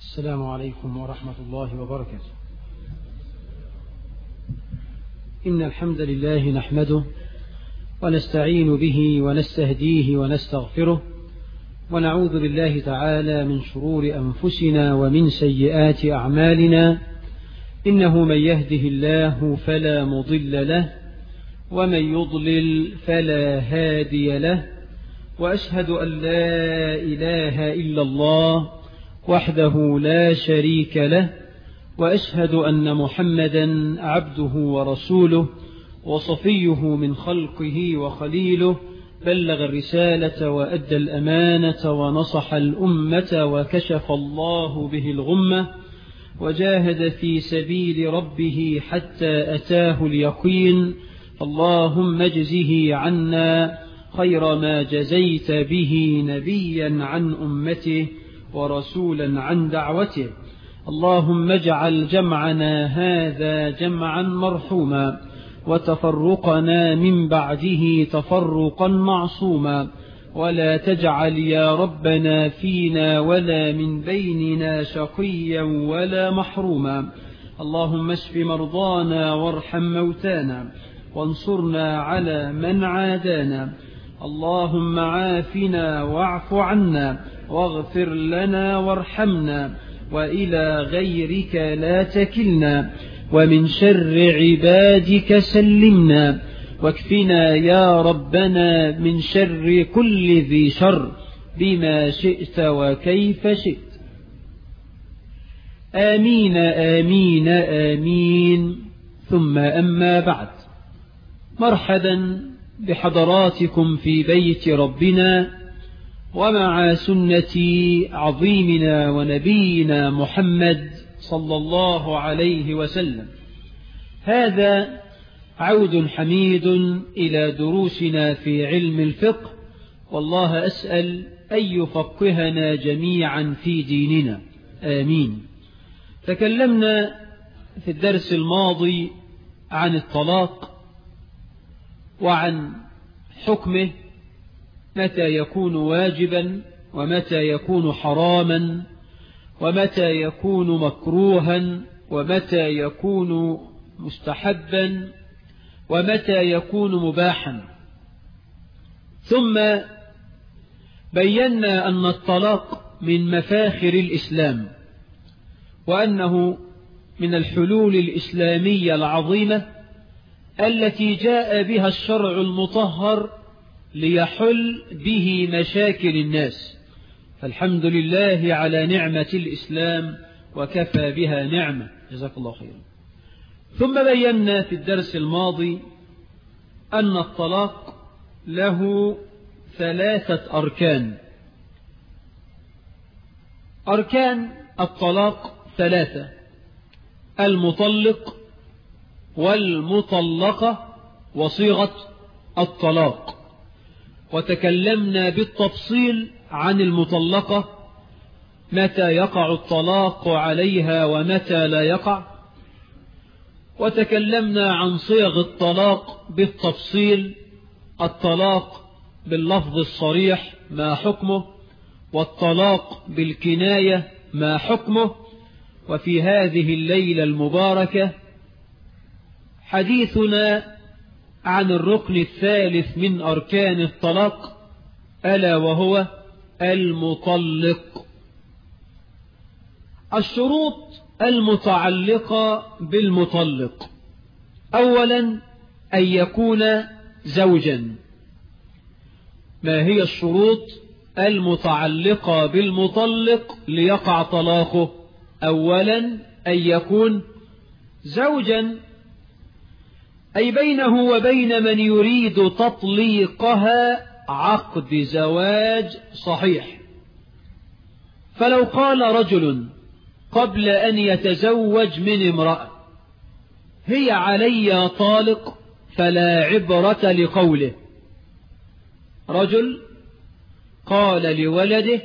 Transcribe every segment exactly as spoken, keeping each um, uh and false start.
السلام عليكم ورحمة الله وبركاته. إن الحمد لله نحمده ونستعين به ونستهديه ونستغفره، ونعوذ بالله تعالى من شرور أنفسنا ومن سيئات أعمالنا. إنه من يهده الله فلا مضل له، ومن يضلل فلا هادي له، وأشهد أن لا إله إلا الله وحده لا شريك له، وأشهد أن محمدا عبده ورسوله وصفيه من خلقه وخليله، بلغ الرسالة وأدى الأمانة ونصح الأمة وكشف الله به الغمة، وجاهد في سبيل ربه حتى أتاه اليقين. اللهم اجزه عنا خير ما جزيت به نبيا عن أمته ورسولا عن دعوته. اللهم اجعل جمعنا هذا جمعا مرحوما، وتفرقنا من بعده تفرقا معصوما، ولا تجعل يا ربنا فينا ولا من بيننا شقيا ولا محروما. اللهم اشف مرضانا وارحم موتانا، وانصرنا على من عادانا. اللهم عافنا واعف عنا، واغفر لنا وارحمنا، وإلى غيرك لا تكلنا، ومن شر عبادك سلمنا، واكفنا يا ربنا من شر كل ذي شر بما شئت وكيف شئت. آمين آمين آمين. ثم أما بعد، مرحبا بحضراتكم في بيت ربنا ومع سنة عظيمنا ونبينا محمد صلى الله عليه وسلم. هذا عود حميد إلى دروسنا في علم الفقه، والله أسأل أن يفقهنا جميعا في ديننا، آمين. تكلمنا في الدرس الماضي عن الطلاق وعن حكمه، متى يكون واجبا ومتى يكون حراما، ومتى يكون مكروها ومتى يكون مستحبا ومتى يكون مباحا. ثم بينا أن الطلاق من مفاخر الإسلام، وأنه من الحلول الإسلامية العظيمة التي جاء بها الشرع المطهر ليحل به مشاكل الناس، فالحمد لله على نعمة الإسلام، وكفى بها نعمة. جزاك الله خيرا. ثم بينا في الدرس الماضي أن الطلاق له ثلاثة أركان. أركان الطلاق ثلاثة: المطلق والمطلقة وصيغة الطلاق. وتكلمنا بالتفصيل عن المطلقة، متى يقع الطلاق عليها ومتى لا يقع. وتكلمنا عن صيغ الطلاق بالتفصيل: الطلاق باللفظ الصريح ما حكمه، والطلاق بالكناية ما حكمه. وفي هذه الليلة المباركة حديثنا عن الركن الثالث من أركان الطلاق، ألا وهو المطلق. الشروط المتعلقة بالمطلق: أولا أن يكون زوجا. ما هي الشروط المتعلقة بالمطلق ليقع طلاقه؟ أولا أن يكون زوجا، أي بينه وبين من يريد تطليقها عقد زواج صحيح. فلو قال رجل قبل أن يتزوج من امرأة: هي علي طالق، فلا عبرة لقوله. رجل قال لولده: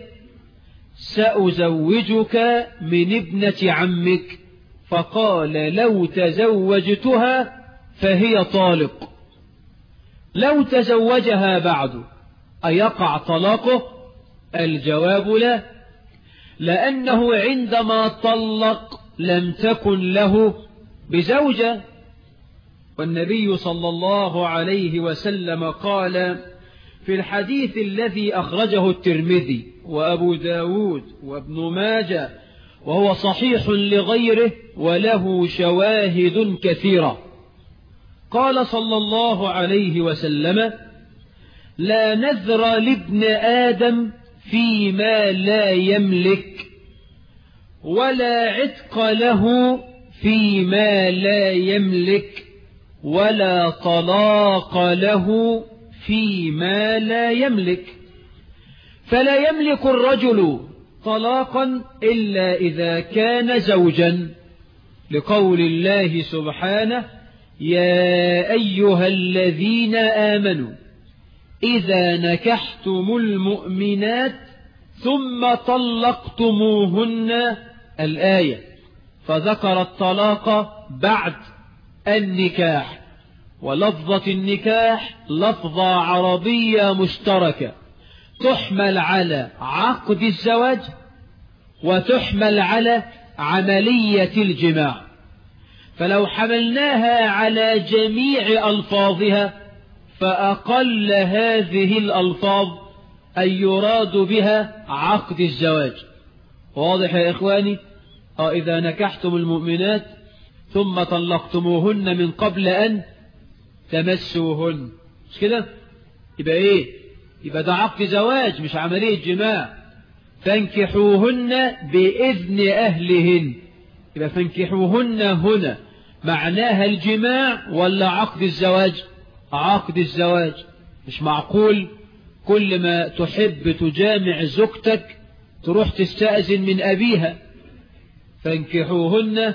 سأزوجك من ابنة عمك، فقال: لو تزوجتها فهي طالق. لو تزوجها بعد أيقع طلاقه؟ الجواب لا. لأنه عندما طلق لم تكن له بزوجة. والنبي صلى الله عليه وسلم قال في الحديث الذي أخرجه الترمذي وأبو داود وابن ماجه وهو صحيح لغيره وله شواهد كثيرة، قال صلى الله عليه وسلم: لا نذر لابن آدم فيما لا يملك، ولا عتق له فيما لا يملك، ولا طلاق له فيما لا يملك. فلا يملك الرجل طلاقا إلا إذا كان زوجا، لقول الله سبحانه: يا أيها الذين آمنوا إذا نكحتم المؤمنات ثم طلقتموهن، الآية، فذكر الطلاق بعد النكاح. ولفظة النكاح لفظة عربية مشتركة تحمل على عقد الزواج وتحمل على عملية الجماع، فلو حملناها على جميع ألفاظها فأقل هذه الألفاظ أن يراد بها عقد الزواج. واضح يا إخواني؟ آه إذا نكحتم المؤمنات ثم طلقتموهن من قبل أن تمسوهن، مش كده؟ يبقى إيه؟ يبقى ده عقد زواج مش عملية جماع. فانكحوهن بإذن أهلهن، يبقى فانكحوهن هنا معناها الجماع ولا عقد الزواج؟ عقد الزواج. مش معقول كل ما تحب تجامع زوجتك تروح تستأذن من أبيها. فانكحوهن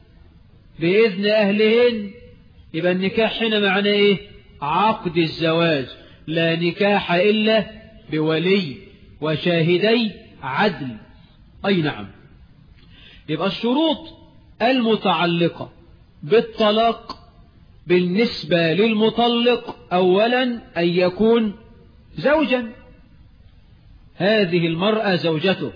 بإذن أهلهن، يبقى النكاح هنا معناه إيه؟ عقد الزواج. لا نكاح إلا بولي وشاهدي عدل. أي نعم. يبقى الشروط المتعلقة بالطلاق بالنسبة للمطلق: أولا أن يكون زوجا، هذه المرأة زوجته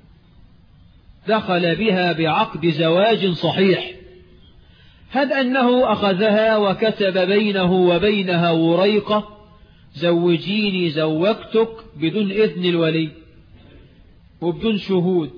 دخل بها بعقد زواج صحيح، هذا أنه أخذها وكتب بينه وبينها وريقة: زوجيني زوجتك، بدون إذن الولي وبدون شهود.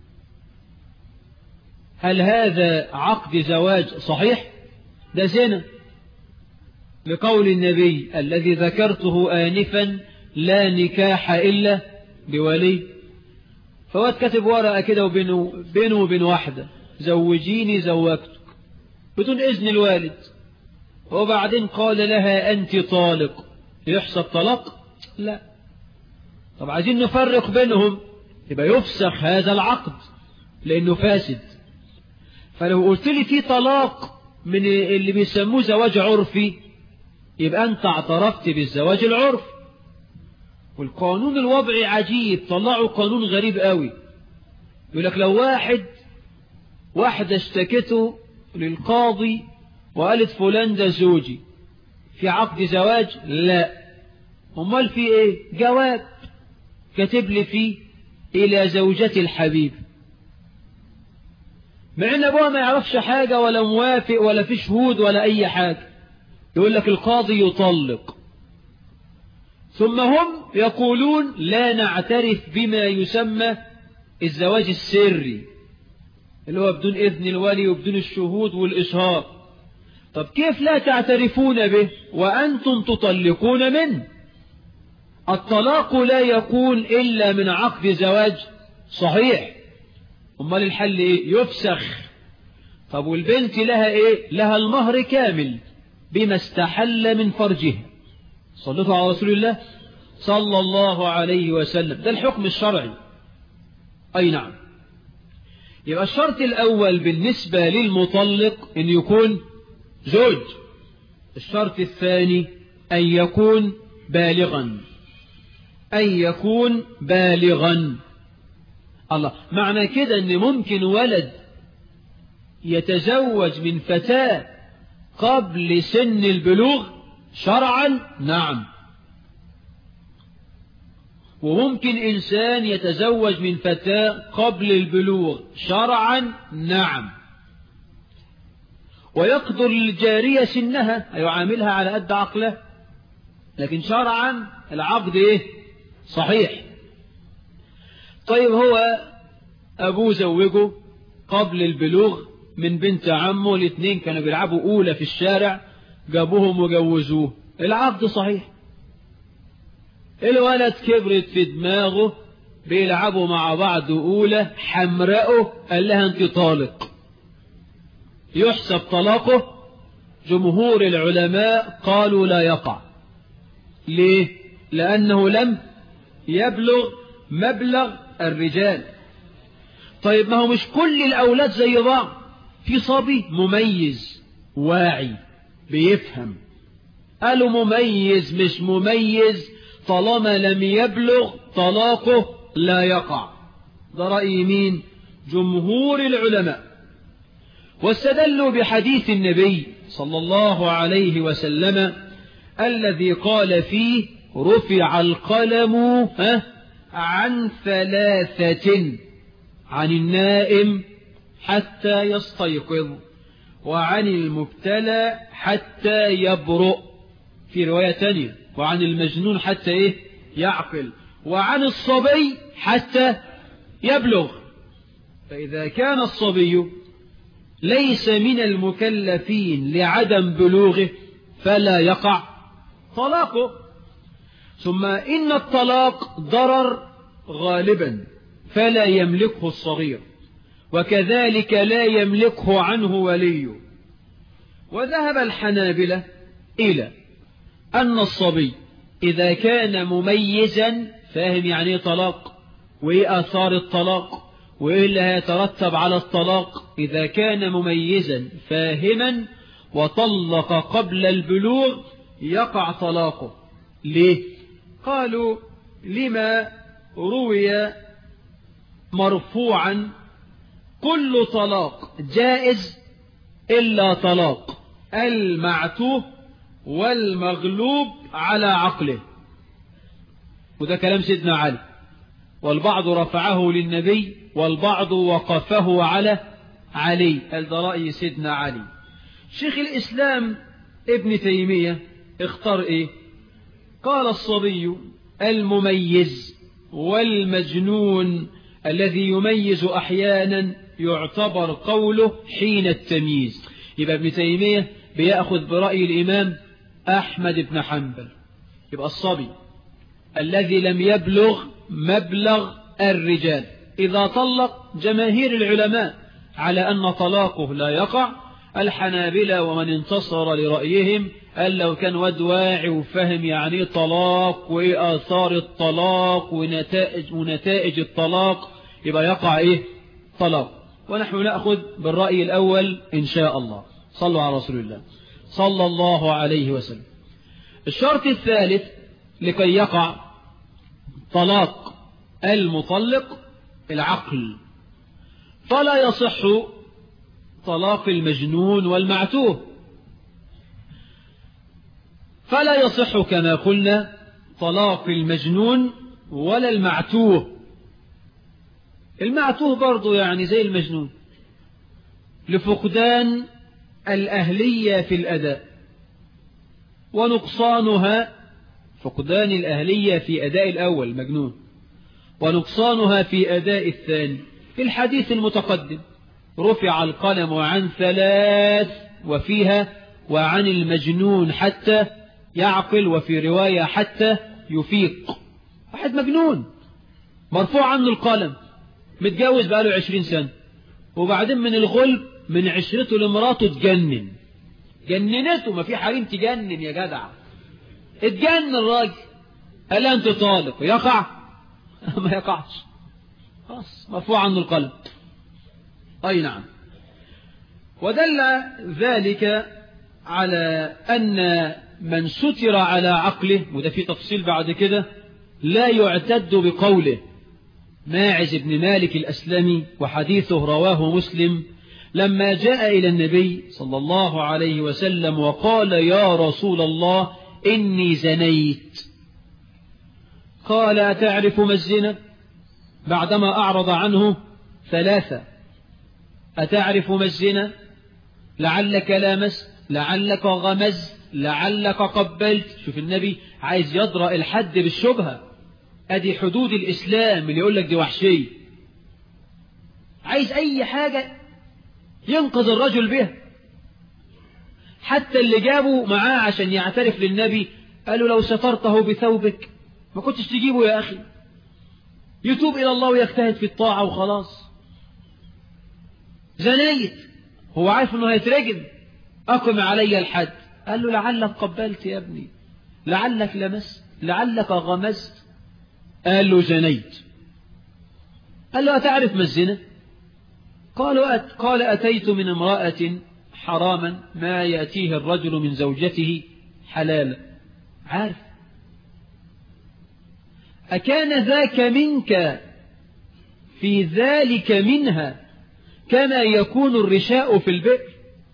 هل هذا عقد زواج صحيح؟ ده زنا، لقول النبي الذي ذكرته آنفا: لا نكاح إلا بولي. فواد كتب ورقة كده وبينه بينه وبين واحدة: زوجيني زوجتك، بدون إذن الوالد، وبعدين قال لها أنت طالق، يحسب طلاق؟ لا. طب عايزين نفرق بينهم، يبقى يفسخ هذا العقد لأنه فاسد. فلو قلت لي في طلاق من اللي بيسموه زواج عرفي، يبقى أنت اعترفت بالزواج العرفي. والقانون الوضعي عجيب، طلعوا قانون غريب قوي، يقول لك لو واحد واحدة اشتكته للقاضي وقالت فلان ده زوجي، في عقد زواج؟ لا. امال في ايه؟ جواب كاتب لي فيه: الى زوجتي الحبيب، مع ان ابوها ما يعرفش حاجة ولا موافق ولا في شهود ولا اي حاجة. يقول لك القاضي يطلق، ثم هم يقولون لا نعترف بما يسمى الزواج السري، اللي هو بدون إذن الولي وبدون الشهود والإشهار. طب كيف لا تعترفون به وأنتم تطلقون منه؟ الطلاق لا يكون إلا من عقد زواج صحيح. أمال الحل إيه؟ يفسخ. طب والبنت لها إيه؟ لها المهر كامل بما استحل من فرجها. صلوا على رسول الله صلى الله عليه وسلم، ده الحكم الشرعي. أي نعم. يبقى الشرط الأول بالنسبة للمطلق أن يكون زوج. الشرط الثاني أن يكون بالغا، أن يكون بالغا. الله، معنى كده أن ممكن ولد يتزوج من فتاة قبل سن البلوغ شرعا؟ نعم. وممكن إنسان يتزوج من فتاة قبل البلوغ شرعا نعم، ويقدر الجارية سنها يعاملها على قد عقله، لكن شرعا العقد إيه؟ صحيح. طيب هو أبوه زوجه قبل البلوغ من بنت عمه، الاثنين كانوا بيلعبوا أولى في الشارع، جابوهم وجوزوه، العقد صحيح. الولد كبرت في دماغه، بيلعبوا مع بعض أولى، حمرقه قال لها أنت طالق، يحسب طلاقه؟ جمهور العلماء قالوا لا يقع. ليه؟ لأنه لم يبلغ مبلغ الرجال. طيب ما هو مش كل الأولاد زي بعض، في صبي مميز واعي بيفهم، قالوا مميز مش مميز طالما لم يبلغ طلاقه لا يقع. ده رأي مين؟ جمهور العلماء. واستدلوا بحديث النبي صلى الله عليه وسلم الذي قال فيه رفع القلم عن ثلاثة: عن النائم حتى يستيقظ، وعن المبتلى حتى يبرؤ، في رواية تانية وعن المجنون حتى إيه؟ يعقل، وعن الصبي حتى يبلغ. فإذا كان الصبي ليس من المكلفين لعدم بلوغه فلا يقع طلاقه. ثم إن الطلاق ضرر غالبا فلا يملكه الصغير، وكذلك لا يملكه عنه وليه. وذهب الحنابلة إلى أن الصبي إذا كان مميزا فاهم يعني ايه طلاق وإيه آثار الطلاق وإيه اللي هيترتب على الطلاق، إذا كان مميزا فاهما وطلق قبل البلوغ يقع طلاقه. ليه؟ قالوا لما روي مرفوعا كل طلاق جائز إلا طلاق المعتوه والمغلوب على عقله. وده كلام سيدنا علي، والبعض رفعه للنبي والبعض وقفه على علي، قال ده رأي سيدنا علي. شيخ الإسلام ابن تيمية اختار ايه؟ قال الصبي المميز والمجنون الذي يميز أحيانا يعتبر قوله حين التمييز. يبقى ابن تيمية بيأخذ برأي الإمام أحمد بن حنبل. يبقى الصبي الذي لم يبلغ مبلغ الرجال إذا طلق، جماهير العلماء على أن طلاقه لا يقع. الحنابلة ومن انتصر لرأيهم قال لو كان واد واعي وفهم يعني طلاق وإيه آثار الطلاق ونتائج, ونتائج الطلاق يبقى يقع إيه؟ طلاق. ونحن نأخذ بالرأي الأول إن شاء الله. صلوا على رسول الله صلى الله عليه وسلم. الشرط الثالث لكي يقع طلاق المطلق العقل، فلا يصح طلاق المجنون والمعتوه، فلا يصح كما قلنا طلاق المجنون ولا المعتوه. المعتوه برضو يعني زي المجنون لفقدان الأهلية في الأداء ونقصانها، فقدان الأهلية في أداء الأول مجنون ونقصانها في أداء الثاني. في الحديث المتقدم رفع القلم عن ثلاث، وفيها وعن المجنون حتى يعقل، وفي رواية حتى يفيق. واحد مجنون مرفوع عنه القلم، متجوز بقاله عشرين سنة، وبعدين من الغلب من عشرته لمراته تجنن، جننته. ما في حريم تجنن يا جدع، اتجنن الراجل، قال أنت طالق، يقع؟ ما يقعش، خلاص مرفوع عنه القلم. أي نعم. ودل ذلك على أن من ستر على عقله، وده في تفصيل بعد كده، لا يعتد بقوله. ماعز بن مالك الأسلمي وحديثه رواه مسلم لما جاء إلى النبي صلى الله عليه وسلم وقال يا رسول الله إني زنيت، قال أتعرف ما الزنا؟ بعدما أعرض عنه ثلاثة. أتعرف ما الزنا؟ لعلك لامست، لعلك غمزت، لعلك قبلت. شوف النبي عايز يضرأ الحد بالشبهة. أدي حدود الإسلام اللي يقول لك دي وحشية، عايز أي حاجة ينقذ الرجل بها. حتى اللي جابوا معاه عشان يعترف للنبي قالوا لو سترته بثوبك ما كنتش تجيبه يا أخي، يتوب إلى الله ويجتهد في الطاعة وخلاص. زنيت، هو عارف أنه هيترجم، أقم علي الحد. قال له لعلك قبلت يا ابني، لعلك لمست، لعلك غمزت. قال له زنيت. قال له أتعرف ما الزنا؟ قالوا أت... قال أتيت من امرأة حراما ما يأتيه الرجل من زوجته حلالا. عارف. أكان ذاك منك في ذلك منها كما يكون الرشاء في البئر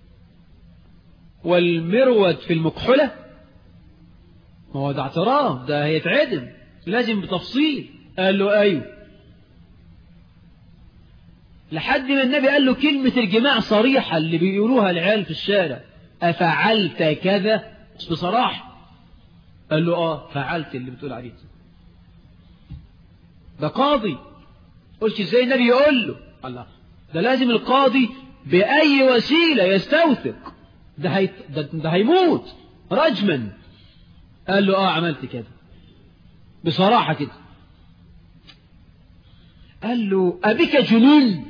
والمرود في المكحلة؟ ما هو ده اعتراف، ده هيتعدم لازم بتفصيل. قال له أيوه. لحد ما النبي قال له كلمة الجماع صريحة اللي بيقولوها العيال في الشارع، أفعلت كذا بصراحة؟ قال له آه فعلت اللي بتقول عليه. ده قاضي، قلت ازاي النبي يقول له؟ الله، ده لازم القاضي بأي وسيلة يستوثق، ده, هي... ده... ده هيموت رجما. قال له آه عملت كده بصراحة كده. قال له أبك جنون؟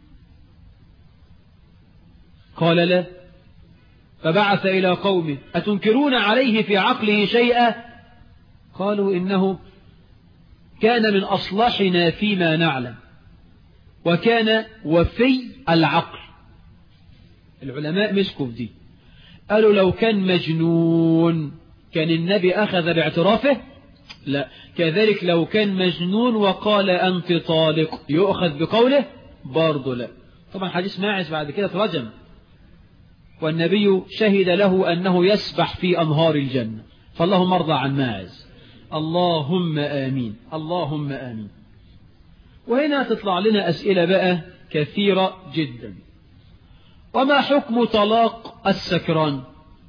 قال لا. فبعث إلى قومه أتنكرون عليه في عقله شيئا؟ قالوا إنه كان من أصلحنا فيما نعلم وكان وفي العقل. العلماء مسكوا في دي، قالوا لو كان مجنون كان النبي أخذ باعترافه؟ لا. كذلك لو كان مجنون وقال أنت طالق يؤخذ بقوله؟ برضه لا. طبعا حديث ماعز بعد كده ترجم، والنبي شهد له أنه يسبح في أنهار الجنة. فاللهم ارضى عن ماعز. اللهم آمين، اللهم آمين. وهنا تطلع لنا أسئلة بقى كثيرة جدا. وما حكم طلاق السكران؟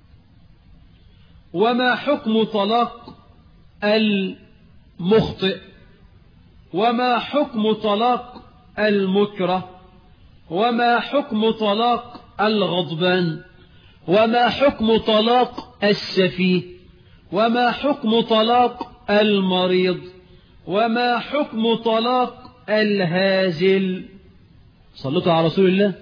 وما حكم طلاق المخطئ؟ وما حكم طلاق المكره؟ وما حكم طلاق الغضبان؟ وما حكم طلاق السفيه؟ وما حكم طلاق المريض؟ وما حكم طلاق الهازل؟ صلوا على رسول الله.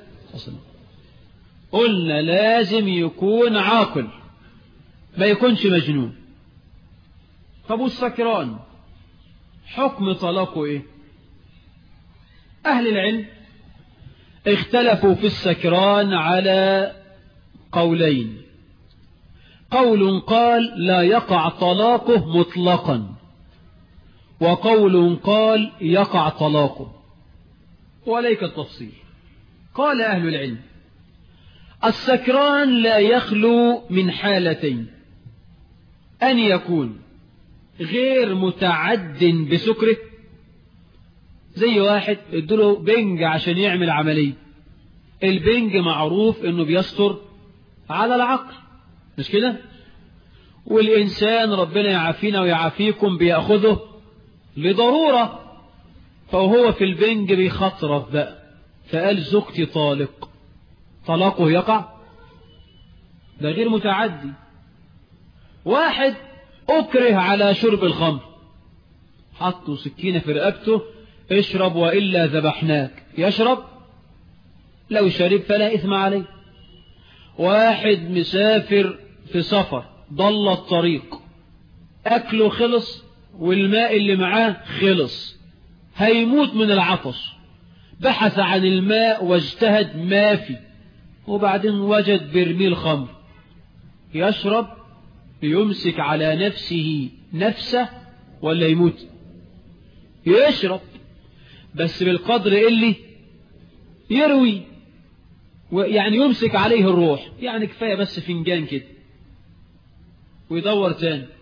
قلنا لازم يكون عاقل، ما يكونش مجنون. طب والسكران حكم طلاقه ايه؟ اهل العلم اختلفوا في السكران على قولين. قول قال لا يقع طلاقه مطلقا، وقول قال يقع طلاقه، وليك التفصيل. قال أهل العلم السكران لا يخلو من حالتين: أن يكون غير متعد بسكره، زي واحد ادوله بنج عشان يعمل عملية. البنج معروف انه بيستر على العقل، مش كده؟ والإنسان ربنا يعافينا ويعافيكم بيأخذه لضرورة، فهو في البنج بيخطرف بقى، فقال زوجتي طالق، طلاقه يقع؟ ده غير متعدي. واحد أكره على شرب الخمر، حطوا سكينة في رقبته، اشرب وإلا ذبحناك، يشرب؟ لو شرب فلا إثم عليه. واحد مسافر في سفر، ضل الطريق، أكله خلص والماء اللي معاه خلص، هيموت من العطش، بحث عن الماء واجتهد ما في، وبعدين وجد برميل خمر، يشرب؟ يمسك على نفسه نفسه ولا يموت؟ يشرب، بس بالقدر اللي يروي، يعني يمسك عليه الروح، يعني كفاية بس فنجان كده، ويدور تاني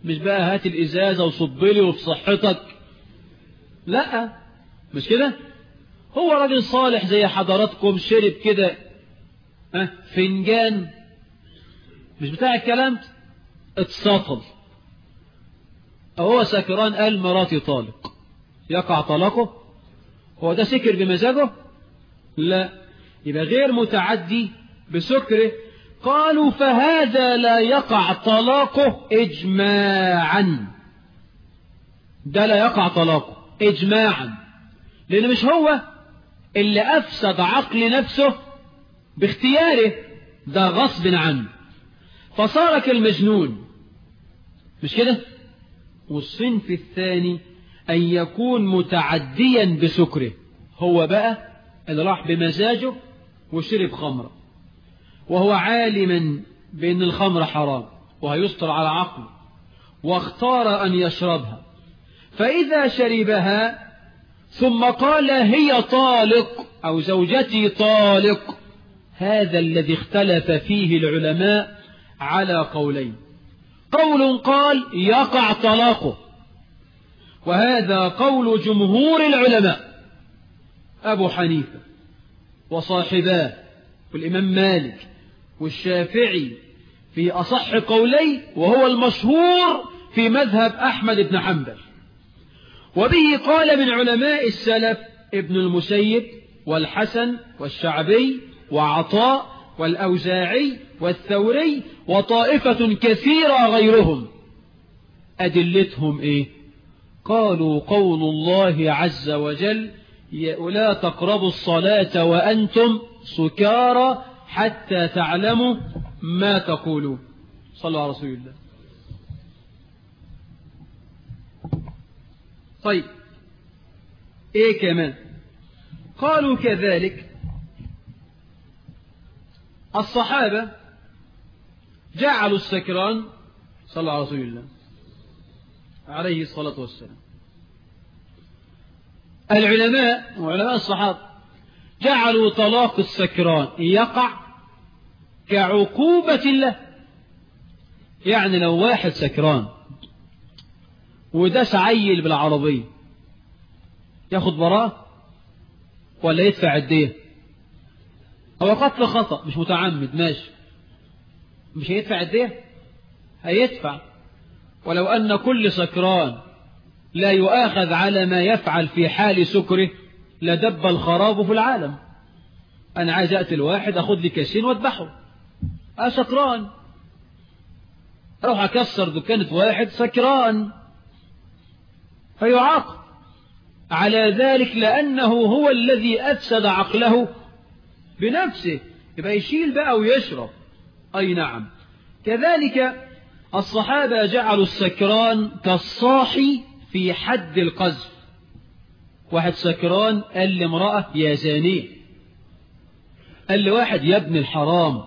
مش بقى هات الإزازة وصب لي وفي صحتك، لا مش كده. هو راجل صالح زي حضراتكم، شرب كده اه فنجان، مش بتاع الكلام، اتسطل، هو سكران قال مراتي طالق، يقع طلاقه؟ هو ده سكر بمزاجه؟ لا، يبقى غير متعدي بسكره. قالوا فهذا لا يقع طلاقه إجماعا، ده لا يقع طلاقه إجماعا، لأن مش هو اللي أفسد عقل نفسه باختياره، ده غصب عنه، فصار كالمجنون، مش كده. والصنف الثاني أن يكون متعديا بسكره، هو بقى اللي راح بمزاجه وشرب خمرة وهو عالما بأن الخمر حرام وهيسطر على عقله، واختار أن يشربها، فإذا شربها ثم قال هي طالق أو زوجتي طالق، هذا الذي اختلف فيه العلماء على قولين. قول قال يقع طلاقه، وهذا قول جمهور العلماء، أبو حنيفة وصاحباه والإمام مالك والشافعي في أصح قولي، وهو المشهور في مذهب أحمد بن حنبل. وبه قال من علماء السلف ابن المسيب والحسن والشعبي وعطاء والأوزاعي والثوري وطائفة كثيرة غيرهم. أدلتهم إيه؟ قالوا قول الله عز وجل لا تقربوا الصلاة وأنتم سكارى حتى تعلموا ما تقولون. صلوا على رسول الله. طيب إيه كمان؟ قالوا كذلك الصحابة جعلوا السكران، صلى على رسول الله عليه الصلاة والسلام، العلماء وعلماء الصحابة جعلوا طلاق السكران يقع كعقوبة له. يعني لو واحد سكران وداس عيل بالعربية ياخد براءة ولا يدفع الدية؟ هو قتل خطأ مش متعمد، ماشي، مش هيدفع الدية؟ هيدفع. ولو أن كل سكران لا يؤاخذ على ما يفعل في حال سكره لدب الخراب في العالم. أنا عايز أقتل واحد أخذ لي كاسين وأذبحه، أنا سكران، أروح أكسر دكانة واحد سكران فيعاقب على ذلك لأنه هو الذي أفسد عقله بنفسه، يبقى يشيل بقى ويشرب. أي نعم. كذلك الصحابة جعلوا السكران كالصاحي في حد القذف. واحد سكران قال لامرأة يا زانية، قال لواحد يا ابن الحرام،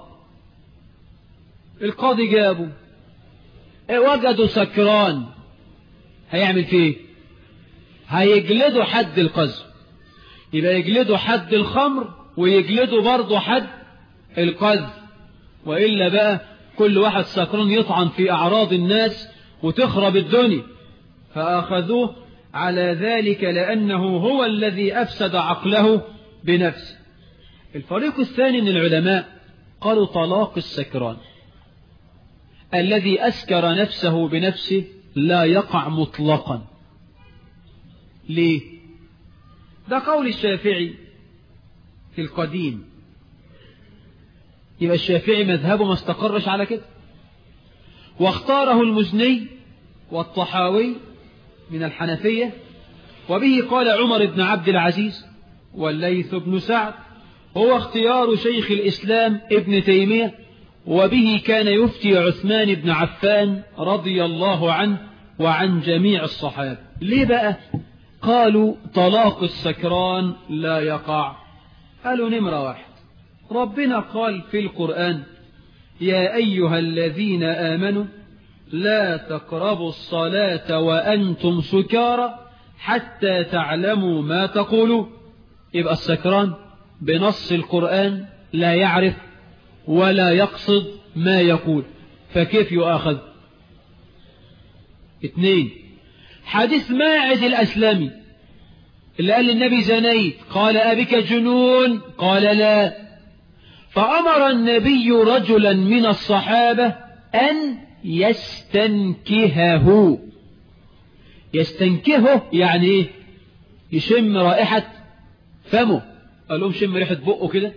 القاضي جابه وجدوا سكران، هيعمل فيه؟ هيجلدوا حد القذف. يبقى يجلدوا حد الخمر ويجلدوا برضه حد القذف، وإلا بقى كل واحد سكران يطعن في أعراض الناس وتخرب الدنيا. فأخذوه على ذلك لأنه هو الذي أفسد عقله بنفسه. الفريق الثاني من العلماء قالوا طلاق السكران الذي أسكر نفسه بنفسه لا يقع مطلقا. ليه؟ ده قول الشافعي في القديم، يبقى الشافعي مذهبه ما استقرش على كده، واختاره المزني والطحاوي من الحنفية، وبه قال عمر بن عبد العزيز والليث بن سعد، هو اختيار شيخ الإسلام ابن تيمية، وبه كان يفتي عثمان بن عفان رضي الله عنه وعن جميع الصحابة. ليه بقى قالوا طلاق السكران لا يقع؟ قالوا نمرة واحد، ربنا قال في القرآن يا أيها الذين آمنوا لا تقربوا الصلاة وأنتم سكارى حتى تعلموا ما تقولوا. يبقى السكران بنص القرآن لا يعرف ولا يقصد ما يقول، فكيف يؤاخذ؟ اثنين، حديث ماعز الأسلمي اللي قال للنبي زنيت، قال أبك جنون؟ قال لا. فأمر النبي رجلا من الصحابة أن يستنكهه. يستنكهه يعني ايه؟ يشم رائحة فمه. قال لهم شم ريحة بقه كده،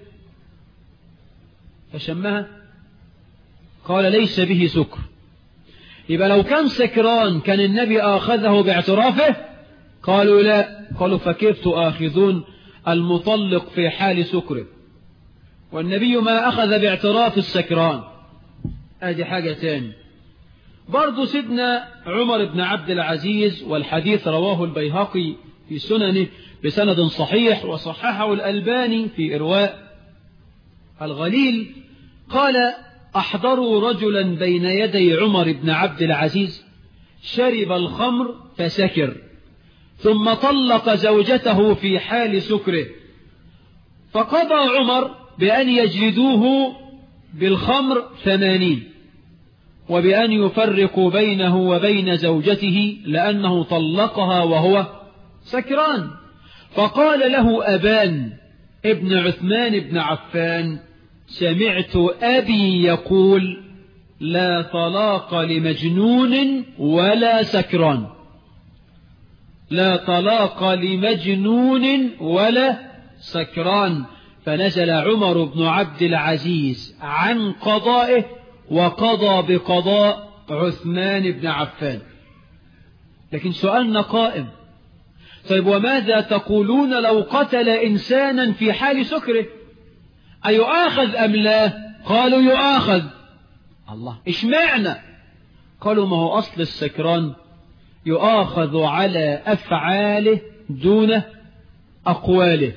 فشمها قال ليس به سكر. يبقى لو كان سكران كان النبي آخذه باعترافه؟ قالوا لا. قالوا فكيف تؤاخذون المطلق في حال سكره والنبي ما أخذ باعتراف السكران؟ ادي حاجة تاني. برضو سيدنا عمر بن عبد العزيز، والحديث رواه البيهقي في سننه بسند صحيح وصححه الألباني في إرواء الغليل، قال أحضروا رجلا بين يدي عمر بن عبد العزيز شرب الخمر فسكر، ثم طلق زوجته في حال سكره، فقضى عمر بأن يجلدوه بالخمر ثمانين، وبأن يفرقوا بينه وبين زوجته لأنه طلقها وهو سكران. فقال له أبان ابن عثمان بن عفان سمعت أبي يقول لا طلاق لمجنون ولا سكران، لا طلاق لمجنون ولا سكران. فنزل عمر بن عبد العزيز عن قضائه وقضى بقضاء عثمان بن عفان. لكن سؤالنا قائم، طيب وماذا تقولون لو قتل إنسانا في حال سكره؟ أيؤاخذ أم لا؟ قالوا يؤاخذ. الله، إيش معنى؟ قالوا ما هو أصل السكران يؤاخذ على أفعاله دون أقواله.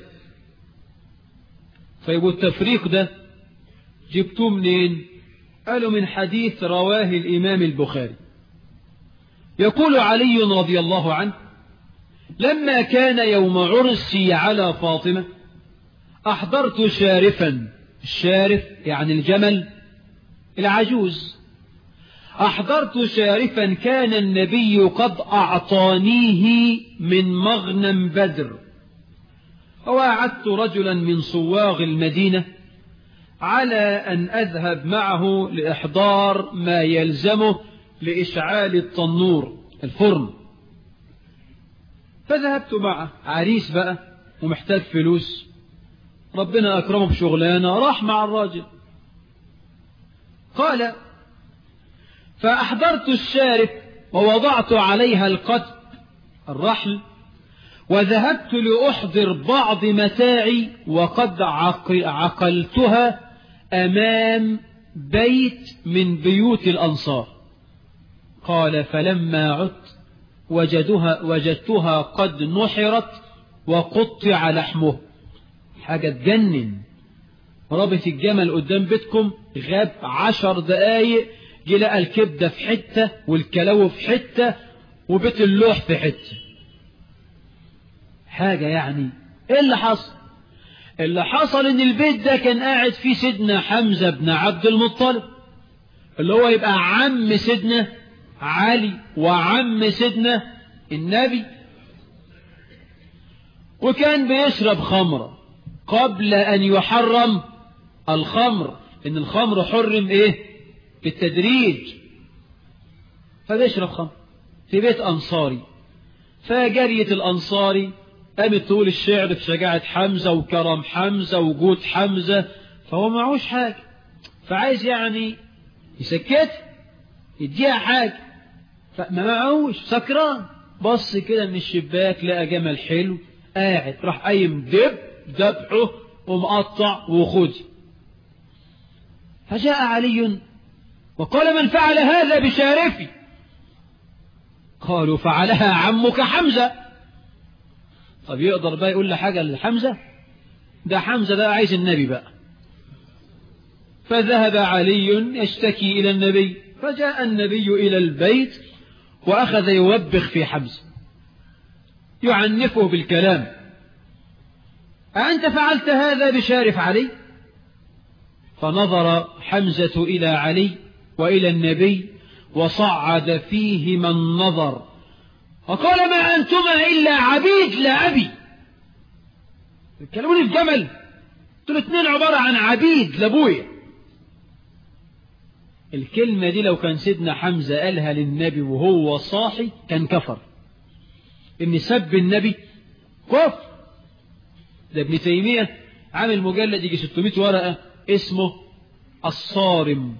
فيقول التفريق ده جبتوه منين؟ قالوا من حديث رواه الإمام البخاري. يقول علي رضي الله عنه لما كان يوم عرسي على فاطمة أحضرت شارفا. الشارف يعني الجمل العجوز. أحضرت شارفا كان النبي قد أعطانيه من مغنم بدر، ووعدت رجلا من صواغ المدينة على أن أذهب معه لإحضار ما يلزمه لإشعال التنور الفرن. فذهبت معه، عريس بقى ومحتاج فلوس، ربنا أكرمه بشغلانة، راح مع الراجل. قال فأحضرت الشارف ووضعت عليها القتب الرحل، وذهبت لأحضر بعض متاعي وقد عقلتها أمام بيت من بيوت الأنصار. قال فلما عدت وجدها وجدتها قد نحرت وقطع لحمه. حاجة تجنن. رابط الجمل قدام بيتكم، غاب عشر دقايق جه لقى الكبدة في حتة والكلاوة في حتة وبيت اللوح في حتة. حاجة يعني ايه اللي حصل؟ اللي حصل ان البيت ده كان قاعد فيه سيدنا حمزة بن عبد المطلب، اللي هو يبقى عم سيدنا علي وعم سيدنا النبي، وكان بيشرب خمرة قبل أن يحرم الخمر، إن الخمر حرم إيه بالتدريج. فبيشرب خمر في بيت أنصاري، فجرية الأنصاري قامت تقول الشعر بشجاعة حمزة وكرم حمزة وجود حمزة، فهو معهوش حاجة، فعايز يعني يسكت يديها حاجة، فما معهوش، سكران. بص كده من الشباك لقى جمل حلو قاعد، راح قايم دب دبحه ومقطع وخدي. فجاء علي وقال من فعل هذا بشارفي؟ قالوا فعلها عمك حمزة. طب يقدر بقى يقول له حاجة لحمزة؟ ده حمزة ده عايز النبي بقى. فذهب علي يشتكي إلى النبي، فجاء النبي إلى البيت وأخذ يوبخ في حمزة يعنفه بالكلام. أأنت فعلت هذا بشارف علي؟ فنظر حمزة إلى علي وإلى النبي وصعد فيه من نظر وقال ما أنتما إلا عبيد لا أبي. تكلموني في جمل، دول اتنين عبارة عن عبيد لابويا. الكلمة دي لو كان سيدنا حمزة قالها للنبي وهو صاحي كان كفر، إن سب النبي كفر. ده ابن تيمية عامل مجلد يجي ستمائة ورقة اسمه الصارم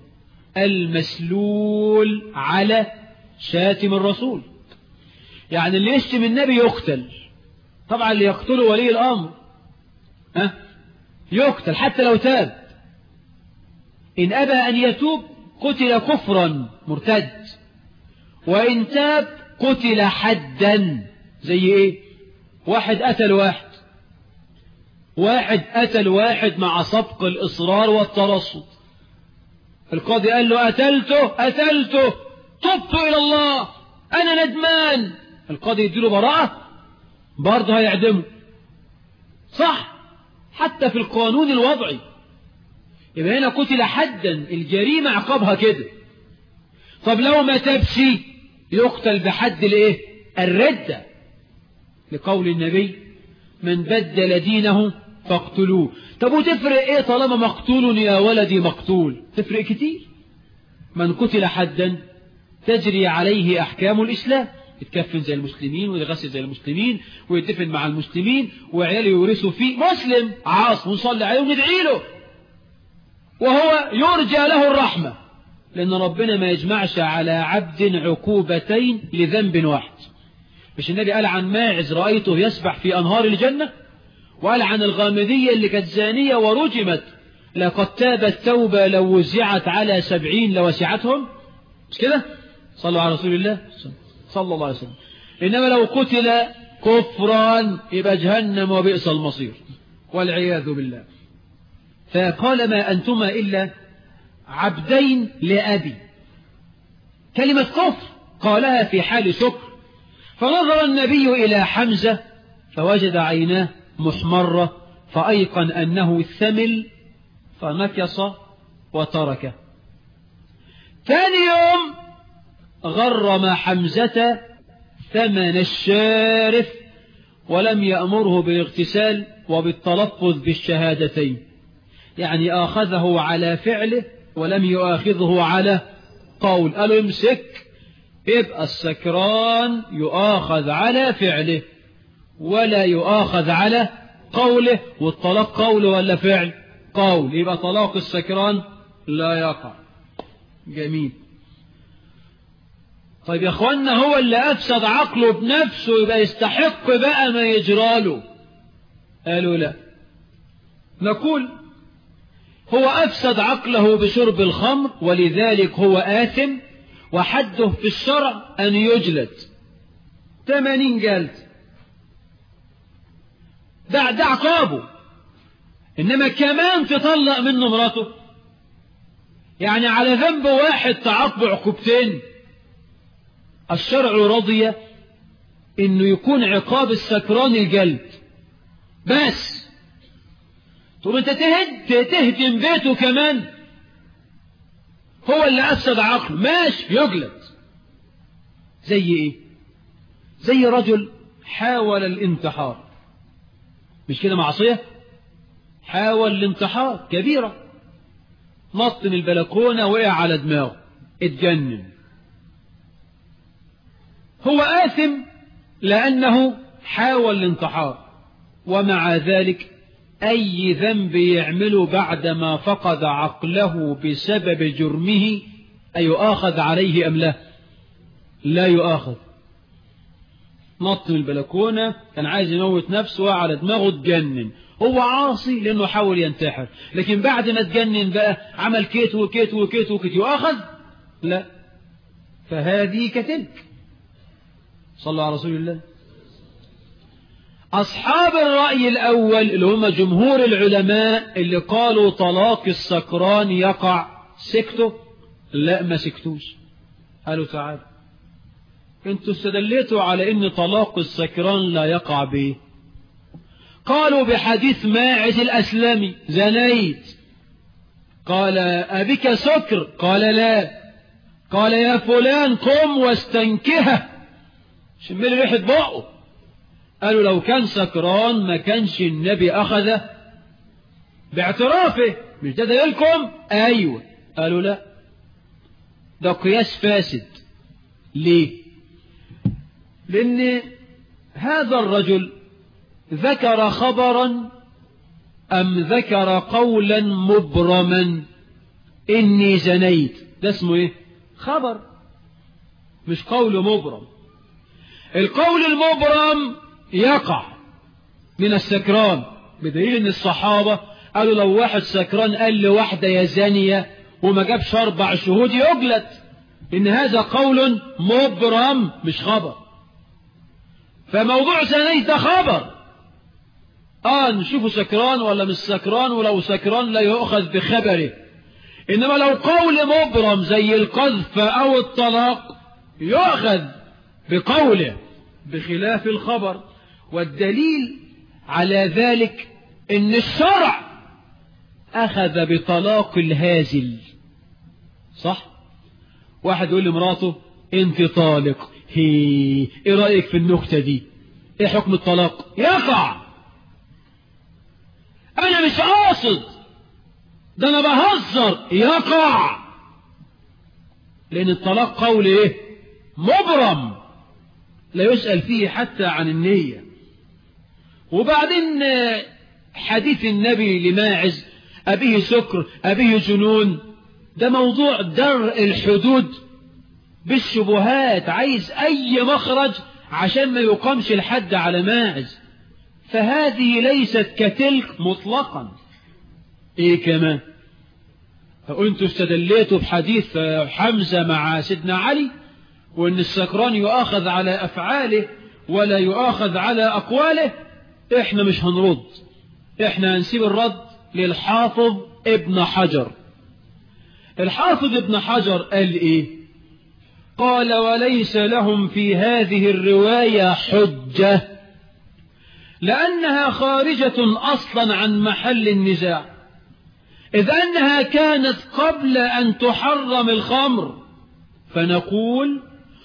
المسلول على شاتم الرسول. يعني اللي يشتم النبي يقتل. طبعا اللي يقتله ولي الأمر ها يقتل حتى لو تاب. إن أبى أن يتوب قتل كفرا مرتد، وإن تاب قتل حدا. زي إيه؟ واحد قتل واحد واحد قتل واحد مع سبق الإصرار والترصد. القاضي قال له قتلته قتلته تبت إلى الله أنا ندمان. القاضي يديله براءة برضه هيعدمه. صح، حتى في القانون الوضعي. يبقى هنا قتل حدا، الجريمة عقابها كده. طب لو ما تبش يقتل بحد الايه؟ الردة، لقول النبي من بدل دينه فاقتلوه. طب وتفرق ايه طالما مقتول يا ولدي مقتول؟ تفرق كتير. من قتل حدا تجري عليه أحكام الإسلام، يتكفن زي المسلمين ويغسل زي المسلمين ويدفن مع المسلمين وعياله يورثوا فيه. مسلم عاص ونصلي عليه وندعي له وهو يرجى له الرحمة، لأن ربنا ما يجمعش على عبد عقوبتين لذنب واحد. مش النبي قال عن ماعز رأيته يسبح في أنهار الجنة، وقال عن الغامدية اللي كانت زانية ورجمت لقد تابت توبة لو وزعت على سبعين لوسعتهم؟ مش كده؟ صلوا على رسول الله صلى الله عليه وسلم. إنما لو قتل كفرا يبقى جهنم وبئس المصير والعياذ بالله. فقال ما أنتما إلا عبدين لأبي. كلمة كفر قالها في حال شكر. فنظر النبي إلى حمزة فوجد عيناه محمرة فأيقن أنه ثمل فنكص وتركه. ثاني يوم غرم حمزة ثمن الشارف ولم يأمره بالاغتسال وبالتلفظ بالشهادتين، يعني آخذه على فعله ولم يؤاخذه على قول. قالوا امسك، يبقى السكران يؤاخذ على فعله ولا يؤاخذ على قوله. والطلاق قول ولا فعل؟ قول. يبقى طلاق السكران لا يقع. جميل. طيب يا اخوانا، هو اللي أفسد عقله بنفسه يبقى يستحق بقى ما يجراله؟ قالوا لا. نقول هو أفسد عقله بشرب الخمر ولذلك هو آثم، وحده في الشرع أن يجلد ثمانين جلد. ده ده عقابه. إنما كمان تطلق منه مراته، يعني على ذنب واحد تعاقب عقوبتين. الشرع رضي إنه يكون عقاب السكران الجلد بس. طب انت تهد تهدم بيته كمان؟ هو اللي أفسد عقله، ماشي يجلد. زي ايه؟ زي رجل حاول الانتحار، مش كده معصية؟ حاول الانتحار كبيرة، نط من البلكونة وقع على دماغه اتجنن. هو آثم لأنه حاول الانتحار، ومع ذلك أي ذنب يعمله بعدما فقد عقله بسبب جرمه أيؤاخذ عليه أم لا؟ لا يؤاخذ. نط من البلكونة كان عايز يموت نفسه وعلى دماغه اتجنن. هو عاصي لأنه حاول ينتحر، لكن بعد ما اتجنن بقى عمل كيت وكيت وكيت وكيت، يؤاخذ؟ لا. فهذه كتلك. صلى على رسول الله. أصحاب الرأي الأول اللي هم جمهور العلماء اللي قالوا طلاق السكران يقع، سكتوا؟ لا، ما سكتوش. قالوا تعالوا انتوا استدلتوا على ان طلاق السكران لا يقع به. قالوا بحديث ماعز الأسلمي زنيت، قال أبك سكر؟ قال لا. قال يا فلان قم واستنكهه، شمل ريحة بقه. قالوا لو كان سكران ما كانش النبي أخذه باعترافه، مش ده دليلكم؟ أيوة. قالوا لا، ده قياس فاسد. ليه؟ لأن هذا الرجل ذكر خبرا أم ذكر قولا مبرما؟ إني زنيت، ده اسمه إيه؟ خبر، مش قول مبرم. القول المبرم يقع من السكران، بدليل ان الصحابة قالوا لو واحد سكران قال لواحدة يا زانية وما جابش اربع شهود يجلد، ان هذا قول مبرم مش خبر. فموضوع زنيت ده خبر، اه نشوفه سكران ولا مش سكران، ولو سكران لا يؤخذ بخبره. انما لو قول مبرم زي القذف او الطلاق يؤخذ بقوله بخلاف الخبر. والدليل على ذلك ان الشرع اخذ بطلاق الهازل. صح؟ واحد يقول لمراته انت طالق، هي ايه رأيك في النكتة دي؟ ايه حكم الطلاق؟ يقع. انا مش قاصد، ده انا بهزر، يقع. لان الطلاق قول ايه؟ مبرم لا يسأل فيه حتى عن النية. وبعدين حديث النبي لماعز أبيه سكر أبيه جنون، ده موضوع درء الحدود بالشبهات، عايز أي مخرج عشان ما يقامش الحد على ماعز. فهذه ليست كتلك مطلقا. إيه كمان؟ فأنتوا استدليتوا بحديث حمزة مع سيدنا علي وأن السكران يؤاخذ على أفعاله ولا يؤاخذ على أقواله. إحنا مش هنرد، إحنا هنسيب الرد للحافظ ابن حجر. الحافظ ابن حجر قال إيه؟ قال وليس لهم في هذه الرواية حجة لأنها خارجة أصلا عن محل النزاع، إذ أنها كانت قبل أن تحرم الخمر. فنقول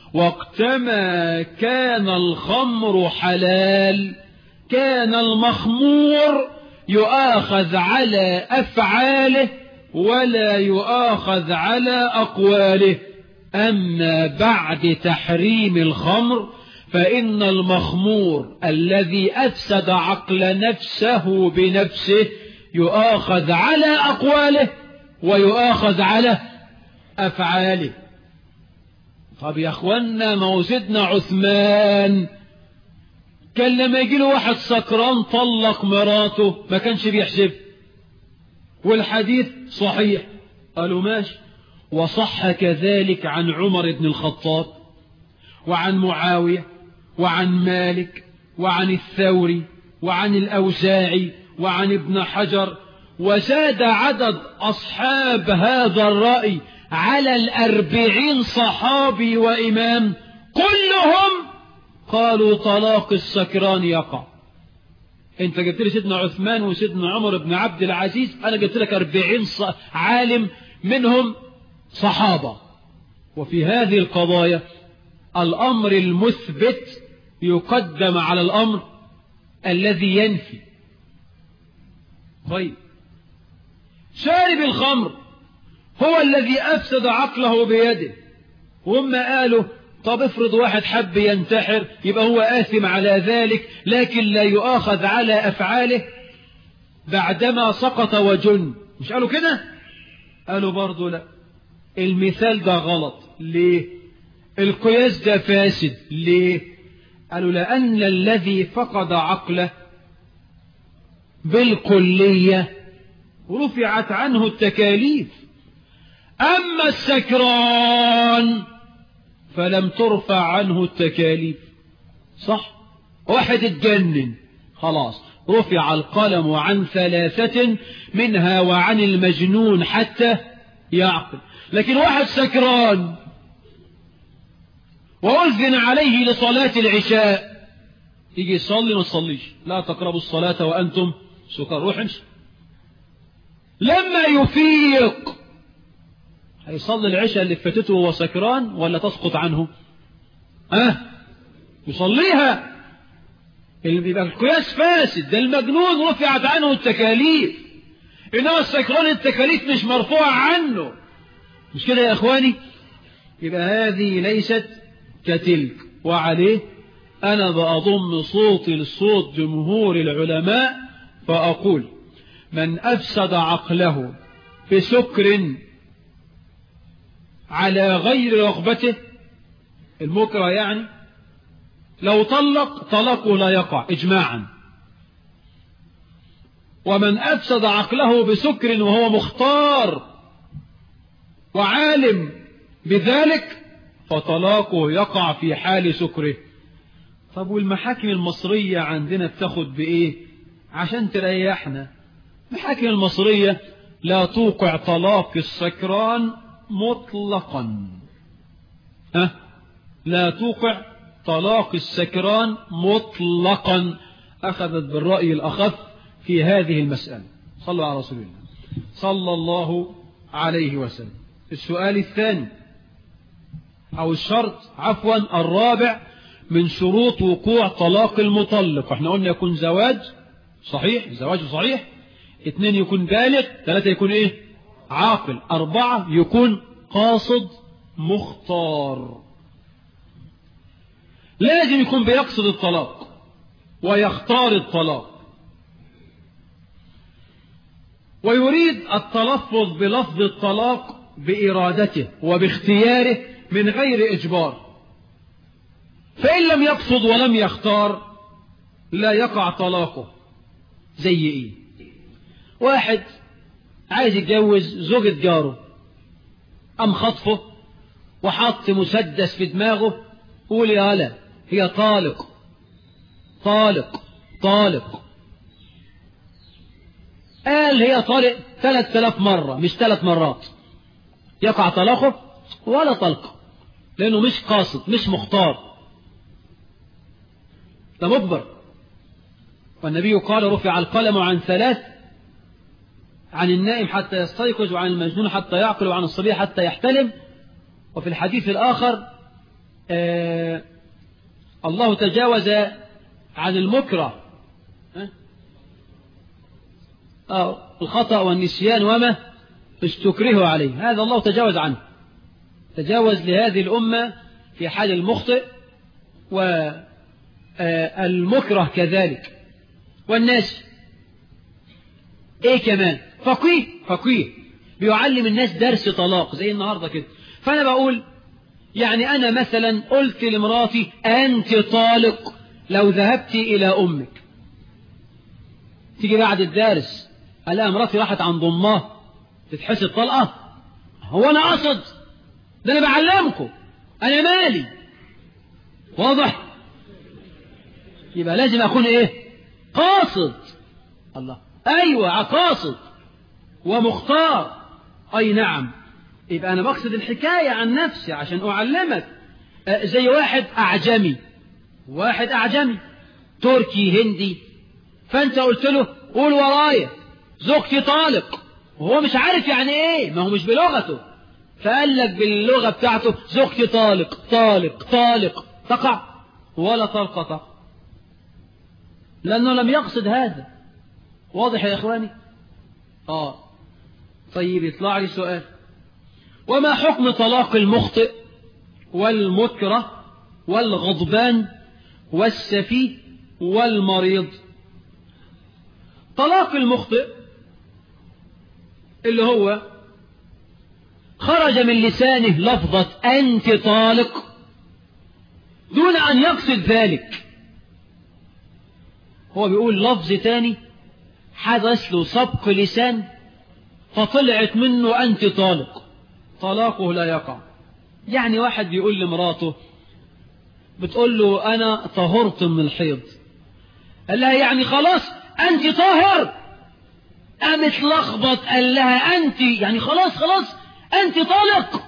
وقتما كان الخمر حلال كان المخمور يؤاخذ على أفعاله ولا يؤاخذ على أقواله. أما بعد تحريم الخمر فإن المخمور الذي أفسد عقل نفسه بنفسه يؤاخذ على أقواله ويؤاخذ على أفعاله. طب يا أخوانا، ما هو سيدنا عثمان كان لما يجي له واحد سكران طلق مراته ما كانش بيحسب، والحديث صحيح. قالوا ماشي. وصح كذلك عن عمر بن الخطاب وعن معاوية وعن مالك وعن الثوري وعن الأوزاعي وعن ابن حجر، وزاد عدد أصحاب هذا الرأي على الأربعين صحابي وإمام، كلهم قالوا طلاق السكران يقع. انت جبت لي سيدنا عثمان وسيدنا عمر بن عبد العزيز، انا جبت لك أربعين عالم منهم صحابة. وفي هذه القضايا الأمر المثبت يقدم على الأمر الذي ينفي. طيب، شارب الخمر هو الذي أفسد عقله بيده، وهم قالوا طب افرض واحد حب ينتحر يبقى هو آثم على ذلك لكن لا يؤاخذ على أفعاله بعدما سقط وجن، مش قالوا كده؟ قالوا برضو لا، المثال ده غلط. ليه؟ القياس ده فاسد. ليه؟ قالوا لأن الذي فقد عقله بالكلية رفعت عنه التكاليف، أما السكران فلم ترفع عنه التكاليف. صح؟ واحد اتجنن خلاص رفع القلم عن ثلاثة منها وعن المجنون حتى يعقل. لكن واحد سكران وأذن عليه لصلاة العشاء يجي يصلي ما تصليش، لا تقربوا الصلاة وأنتم سكر، روح امشي. لما يفيق هيصلي العشاء اللي فاتته وهو سكران ولا تسقط عنه؟ أه يصليها. اللي بيبقى القياس فاسد، ده المجنون رفعت عنه التكاليف، إنما السكران التكاليف مش مرفوعة عنه. مش كده يا إخواني؟ يبقى هذه ليست كتلك. وعليه أنا بأضم صوتي لصوت جمهور العلماء فأقول من أفسد عقله بسكر على غير رغبته، المكره يعني، لو طلق طلقه لا يقع إجماعا. ومن أفسد عقله بسكر وهو مختار وعالم بذلك فطلاقه يقع في حال سكره. طب والمحاكم المصرية عندنا بتاخد بإيه عشان تريحنا؟ المحاكم المصرية لا توقع طلاق السكران مطلقا. ها؟ لا توقع طلاق السكران مطلقا. أخذت بالرأي الأخف في هذه المسألة. صلوا على رسول الله صلى الله عليه وسلم. السؤال الثاني أو الشرط عفوا الرابع من شروط وقوع طلاق المطلق. احنا قلنا يكون زواج صحيح، زواج صحيح. اثنين يكون بالغ. ثلاثة يكون ايه؟ عاقل. أربعة يكون قاصد مختار. لازم يكون بيقصد الطلاق ويختار الطلاق ويريد التلفظ بلفظ الطلاق بإرادته وباختياره من غير إجبار. فإن لم يقصد ولم يختار لا يقع طلاقه. زي إيه؟ واحد عايز يتجوز زوجة جاره، أم خطفه وحط مسدس في دماغه قول يا هلا هي طالق طالق طالق. قال هي طالق ثلاث آلاف مرة مش ثلاث مرات، يقع طلاقه ولا طلقه لأنه مش قاصد مش مختار، ده مجبر. والنبي قال رفع القلم عن ثلاث: عن النائم حتى يستيقظ، وعن المجنون حتى يعقل، وعن الصبي حتى يحتلم. وفي الحديث الآخر آه الله تجاوز عن المكره آه الخطأ والنسيان وما استكرهوا عليه، هذا الله تجاوز عنه، تجاوز لهذه الأمة في حال المخطئ والمكره كذلك. والناس ايه كمان؟ فقيه فقيه بيعلم الناس درس طلاق زي النهاردة كده. فأنا بقول يعني أنا مثلا قلت لمراتي أنت طالق لو ذهبت إلى أمك. تيجي بعد الدارس ألاقي مراتي راحت عند أمها تتحسب طلقة؟ هو أنا قصد؟ ده أنا بعلمكم، أنا مالي. واضح؟ يبقى لازم أكون إيه؟ قاصد. الله، أيوة قاصد ومختار. أي نعم. يبقى أنا بقصد الحكاية عن نفسي عشان أعلمك. أه زي واحد أعجمي، واحد أعجمي تركي هندي، فأنت قلت له قول ورايا زوجتي طالق، وهو مش عارف يعني إيه، ما هو مش بلغته، فقال لك باللغة بتاعته زوجتي طالق طالق طالق. تقع ولا طلقة تقع لأنه لم يقصد هذا. واضح يا إخواني؟ آه طيب يطلع لي سؤال: وما حكم طلاق المخطئ والمكره والغضبان والسفيه والمريض؟ طلاق المخطئ اللي هو خرج من لسانه لفظة أنت طالق دون أن يقصد ذلك، هو بيقول لفظ تاني حدث له سبق لسان فطلعت منه أنت طالق، طلاقه لا يقع. يعني واحد بيقول لمراته، بتقول له أنا طهرت من الحيض، قال لها يعني خلاص أنت طاهر؟ قامت لخبط قال لها أنت يعني خلاص خلاص أنت طالق.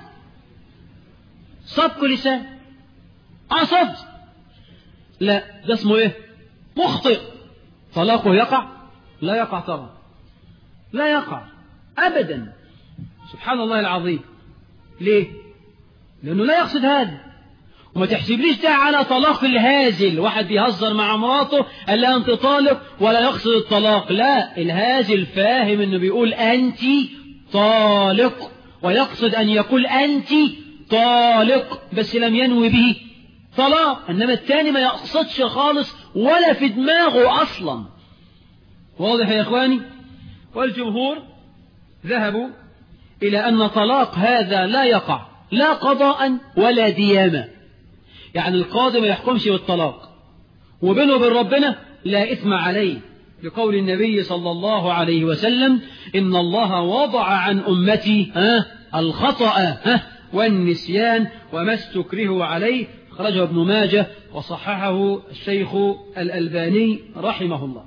سبق لسان قصد؟ لا، ده اسمه إيه؟ مخطئ. طلاقه يقع؟ لا يقع طبعا، لا يقع أبدا. سبحان الله العظيم. ليه؟ لأنه لا يقصد هذا. وما تحسبليش ده على طلاق الهازل، واحد بيهزر مع مراته قال لها أنت طالق ولا يقصد الطلاق. لا، الهازل فاهم أنه بيقول أنت طالق ويقصد أن يقول أنت طالق، بس لم ينوي به طلاق. إنما الثاني ما يقصدش خالص ولا في دماغه أصلا. واضح يا إخواني؟ والجمهور ذهبوا إلى أن طلاق هذا لا يقع لا قضاء ولا ديامة. يعني القاضي ما يحكمش بالطلاق، وبينه وبين ربنا لا إثم عليه، لقول النبي صلى الله عليه وسلم إن الله وضع عن أمتي ها الخطأ ها والنسيان وما استكرهوا عليه. خرجه ابن ماجه وصححه الشيخ الألباني رحمه الله.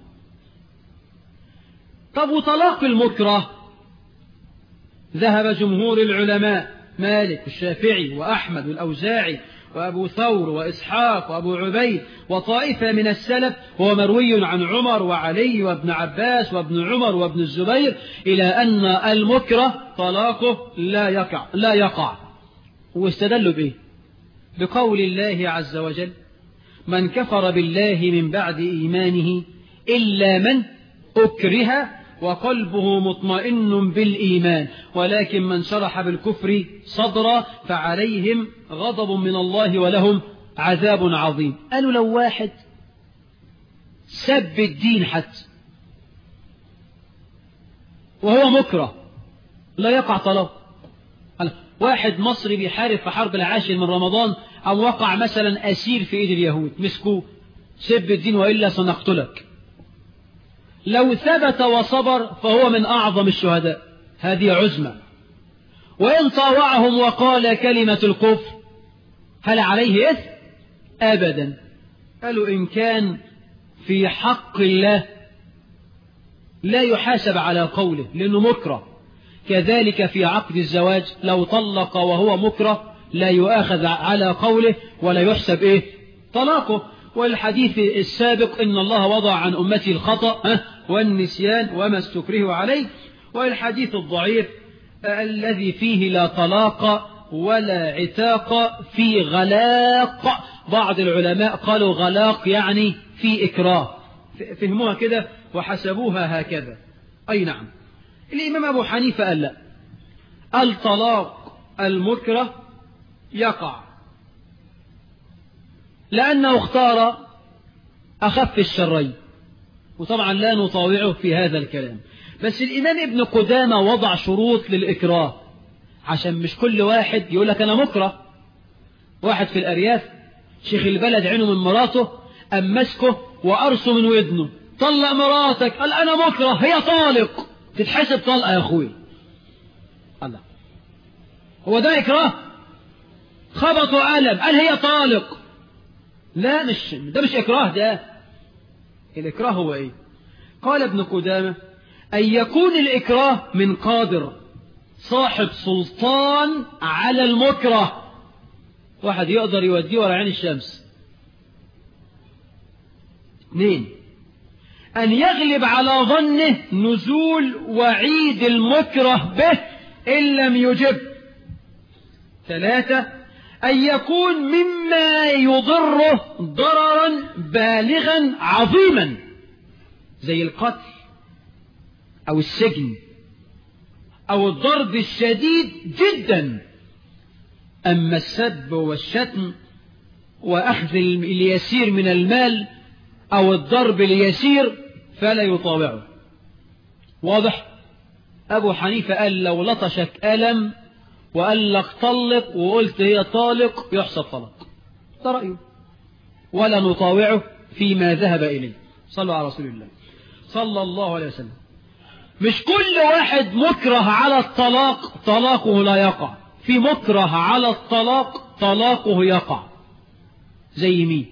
طب وطلاق المكره؟ ذهب جمهور العلماء مالك والشافعي وأحمد والأوزاعي وأبو ثور وإسحاق وأبو عبيد وطائفة من السلف، وهو مروي عن عمر وعلي وابن عباس وابن عمر وابن الزبير، إلى أن المكره طلاقه لا يقع لا يقع واستدلوا به بقول الله عز وجل: من كفر بالله من بعد إيمانه إلا من أكره وقلبه مطمئن بالإيمان ولكن من شرح بالكفر صدرا فعليهم غضب من الله ولهم عذاب عظيم. قالوا لو واحد سب الدين حتى وهو مكره لا يقع طلاق. واحد مصري بيحارب في حرب العاشر من رمضان أو وقع مثلا أسير في إيد اليهود، مسكوه سب الدين وإلا سنقتلك، لو ثبت وصبر فهو من أعظم الشهداء، هذه عزمة. وإن طاوعهم وقال كلمة الكفر هل عليه إثم؟ أبدا. قالوا إن كان في حق الله لا يحاسب على قوله لأنه مكره. كذلك في عقد الزواج لو طلق وهو مكره لا يؤاخذ على قوله ولا يحسب إيه؟ طلاقه. والحديث السابق إن الله وضع عن أمتي الخطأ والنسيان وما استكرهوا عليه. والحديث الضعيف الذي فيه لا طلاق ولا عتاق في غلاق. بعض العلماء قالوا غلاق يعني في إكراه، فهموها كده وحسبوها هكذا. أي نعم. الإمام أبو حنيفة قال لا، الطلاق المكره يقع، لأنه اختار أخف الشرين، وطبعا لا نطاوعه في هذا الكلام. بس الإمام ابن قدامة وضع شروط للإكراه عشان مش كل واحد يقول لك أنا مكره. واحد في الأرياف شيخ البلد عينه من مراته أم مسكه وأرسه من ودنه: طلق مراتك. قال أنا مكره، هي طالق، تتحسب طلقة يا أخوي. الله، هو ده إكراه؟ خبط وقلم قال هي طالق. لا، مش ده مش إكراه. ده الإكراه هو إيه؟ قال ابن قدامة: أن يكون الإكراه من قادر صاحب سلطان على المكره، واحد يقدر يوديه ورا عين الشمس. اثنين، أن يغلب على ظنه نزول وعيد المكره به إن لم يجب. ثلاثة، أن يكون مما يضره ضررا بالغا عظيما زي القتل أو السجن أو الضرب الشديد جدا. أما السب والشتم وأخذ اليسير من المال أو الضرب اليسير فلا يطاوعه. واضح؟ أبو حنيفة قال لو لطشك ألم وقال لك طلق وقلت هي طالق يحسب طلق، ده رأيه، ولا نطاوعه فيما ذهب إليه. صلوا على رسول الله صلى الله عليه وسلم. مش كل واحد مكره على الطلاق طلاقه لا يقع، في مكره على الطلاق طلاقه يقع. زي مين؟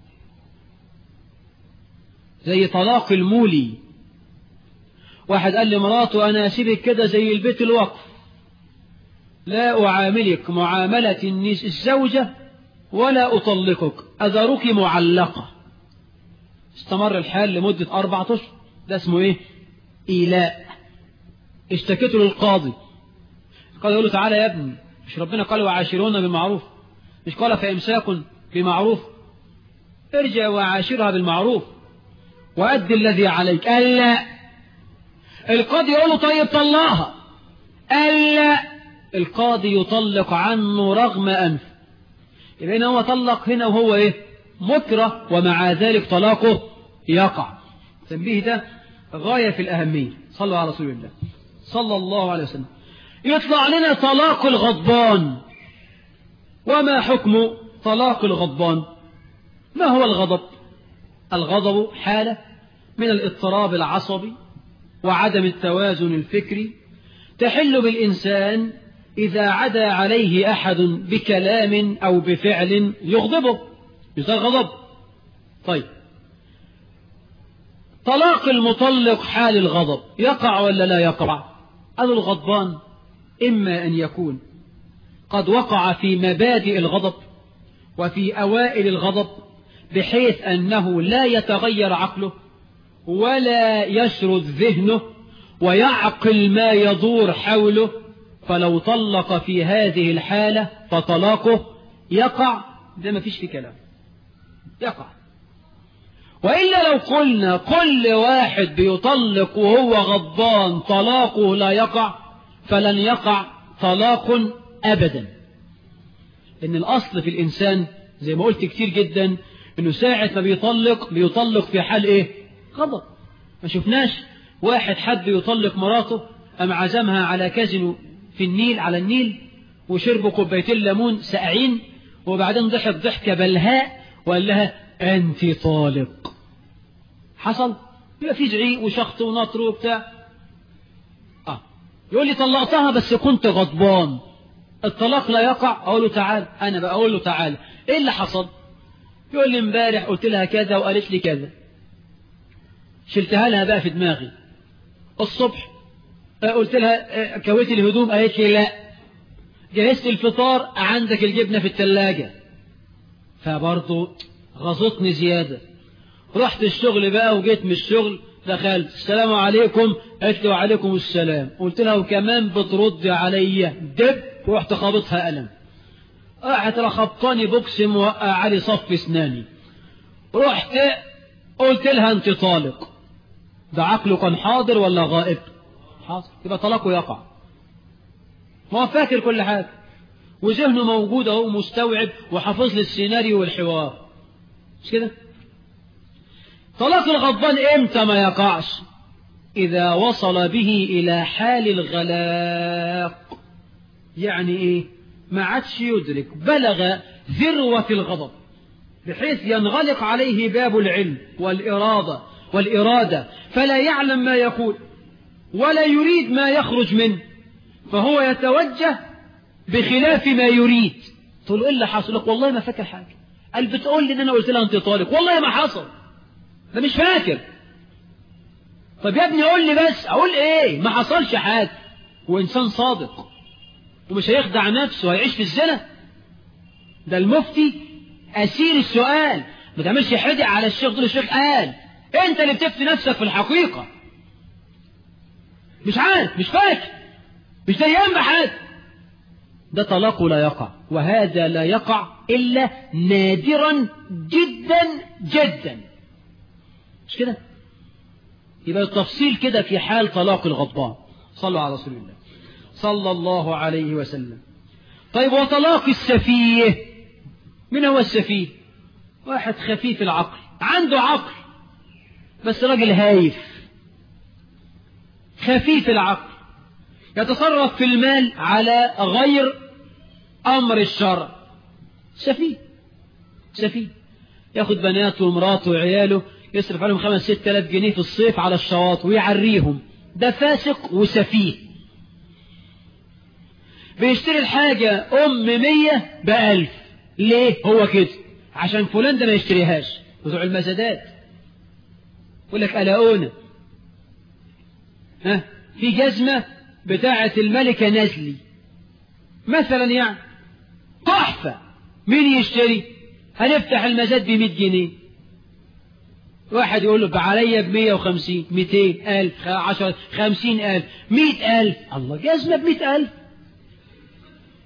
زي طلاق المولي. واحد قال لمراته أنا أسيبك كده زي البيت الوقف، لا أعاملك معاملة الزوجة ولا أطلقك، أذرك معلقة. استمر الحال لمدة أربعة أشهر، ده اسمه إيه؟ إيلاء. اشتكته للقاضي، القاضي يقول له تعالى يا ابني مش ربنا قال وعاشرون بالمعروف؟ مش قال فإمساك بمعروف؟ ارجع وعاشرها بالمعروف وأد الذي عليك. قال لا. القاضي يقول له طيب طلقها. قال لا. القاضي يطلق عنه رغم أنف. يبقى هنا هو طلق هنا وهو إيه؟ مكره، ومع ذلك طلاقه يقع. تنبيه ده غاية في الأهمية. صلوا على رسول الله صلى الله عليه وسلم. يطلع لنا طلاق الغضبان. وما حكم طلاق الغضبان؟ ما هو الغضب؟ الغضب حالة من الاضطراب العصبي وعدم التوازن الفكري تحل بالإنسان إذا عدا عليه أحد بكلام أو بفعل يغضبه، يصير غضب. طيب، طلاق المطلق حال الغضب يقع ولا لا يقع؟ قالوا الغضبان إما أن يكون قد وقع في مبادئ الغضب وفي أوائل الغضب بحيث أنه لا يتغير عقله ولا يشرد ذهنه ويعقل ما يدور حوله، فلو طلق في هذه الحالة فطلاقه يقع. ده ما فيش في كلام، يقع. وإلا لو قلنا كل واحد بيطلق وهو غضبان طلاقه لا يقع، فلن يقع طلاق أبدا. إن الأصل في الإنسان زي ما قلت كتير جدا إنه ساعة ما بيطلق بيطلق في حال إيه؟ غضب. ما شفناش واحد حد يطلق مراته أم عزمها على كازينو في النيل على النيل وشربوا كوبايتين ليمون ساقعين وبعدين ضحك ضحكة بلهاء وقال لها أنت طالق. حصل؟ يبقى في زعيق وشخط ونطر وبتاع. آه. يقول لي طلقتها بس كنت غضبان. الطلاق لا يقع. أقول له تعال. أنا بقى أقول له تعال. إيه اللي حصل؟ يقول لي امبارح قلت لها كذا وقالت لي كذا. شلتها لها بقى في دماغي. الصبح قلت لها كويت الهدوم قالت لي لا. جهزت الفطار عندك الجبنة في الثلاجة. فبرضه غصتني زيادة. رحت الشغل بقى وجيت من الشغل دخلت السلام عليكم قالت لي وعليكم السلام. قلت لها وكمان بترد عليا دب. ورحت خابطها قلم. قعدت رخبطاني بوكس موقع علي صف اسناني. رحت قلت لها انت طالق. ده عقله كان حاضر ولا غائب؟ حاضر. يبقى طلاقه يقع. هو فاكر كل حاجة وذهنه موجود اهو مستوعب وحافظ لي السيناريو والحوار. مش كده؟ طلاق الغضبان امتى ما يقعش؟ إذا وصل به إلى حال الغلاق. يعني إيه؟ ما عادش يدرك، بلغ ذروة الغضب بحيث ينغلق عليه باب العلم والإرادة والإرادة فلا يعلم ما يقول ولا يريد ما يخرج منه، فهو يتوجه بخلاف ما يريد. تقول له إيه اللي حصل؟ لك والله ما فاكر حاجة. قال بتقول لي إن أنا قلت لها أنت طالق. والله ما حصل، ده مش فاكر. طب يا ابني قول لي بس. أقول إيه؟ ما حصلش حاجة. وإنسان صادق ومش هيخدع نفسه وهيعيش في الزنا. ده المفتي أسير السؤال. ما تعملش حدق على الشيخ. دول الشيخ قال أنت اللي بتفتي نفسك في الحقيقة. مش عارف، مش فاكر، مش ديان بحاجة. ده طلاق لا يقع، وهذا لا يقع إلا نادرا جدا جدا. مش كده؟ يبقى التفصيل كده في حال طلاق الغضبان. صلوا على رسول الله صلى الله عليه وسلم. طيب وطلاق السفيه؟ من هو السفيه؟ واحد خفيف العقل، عنده عقل بس راجل هايف خفيف العقل، يتصرف في المال على غير أمر الشرع. سفيه سفيه ياخد بناته ومراته وعياله يصرف عليهم خمس ست آلاف جنيه في الصيف على الشواطئ ويعريهم. ده فاسق وسفيه. بيشتري الحاجة أم مية بألف. ليه هو كده؟ عشان فلان ده ما يشتريهاش. بتوع المزادات يقول لك ألاؤنا ها في جزمة بتاعة الملكة نزلي مثلا، يعني تحفة، مين يشتري؟ هنفتح المزاد بمئة جنيه. واحد يقول له بعليا بمية وخمسين، مئتين ألف، عشر، خمسين ألف، مئة ألف. الله، جزمة بمئة ألف.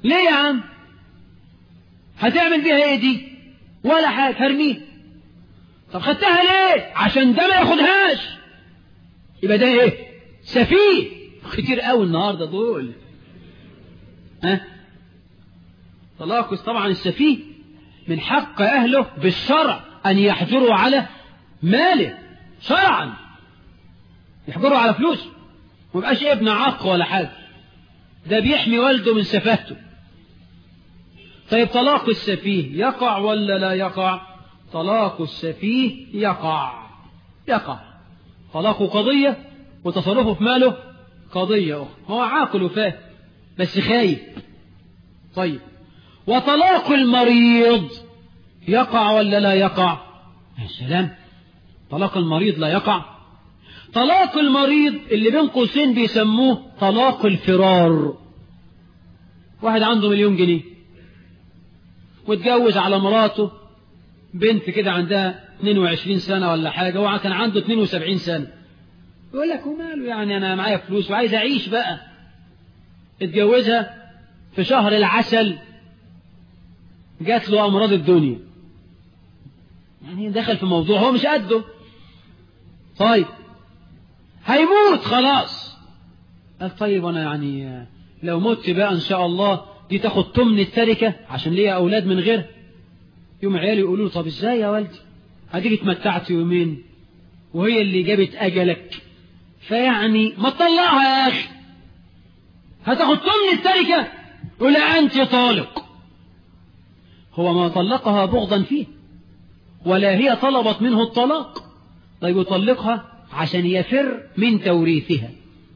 ليه يا عم؟ هتعمل بيها ايه دي؟ ولا حاجة، هرميها. طب خدتها ليه؟ عشان ده ما ياخدهاش. يبقى ده ايه؟ سفيه. كتير قوي النهارده دول. ها؟ طلاق طبعا السفيه من حق اهله بالشرع ان يحجروا على ماله شرعا، يحجروا على فلوسه، ومبقاش ابن عق ولا حاجه، ده بيحمي والده من سفاهته. طيب طلاق السفيه يقع ولا لا يقع؟ طلاق السفيه يقع يقع طلاقه قضية وتصرفه في ماله قضية أخرى. هو عاقل وفاهم بس خايف. طيب وطلاق المريض يقع ولا لا يقع؟ يا سلام، طلاق المريض لا يقع. طلاق المريض اللي بين قوسين بيسموه طلاق الفرار. واحد عنده مليون جنيه واتجوز على مراته بنت كده عندها اثنين وعشرين سنة ولا حاجة، هو كان عنده اثنين وسبعين سنة. يقول لك وماله يعني، أنا معايا فلوس وعايز أعيش بقى. اتجوزها في شهر العسل جات له أمراض الدنيا، يعني دخل في موضوع هو مش قده. طيب هيموت خلاص. قال طيب أنا يعني لو مت بقى إن شاء الله دي تاخد تمن التركة عشان ليها أولاد من غير. يوم عيالي يقولوا له طب إزاي يا والدي، هديك اتمتعت يومين وهي اللي جابت أجلك، فيعني ما تطلعها يا أخي، هتاخد تمن التركة. ولا أنت طالق. هو ما طلقها بغضا فيه ولا هي طلبت منه الطلاق. طيب يطلقها عشان يفر من توريثها.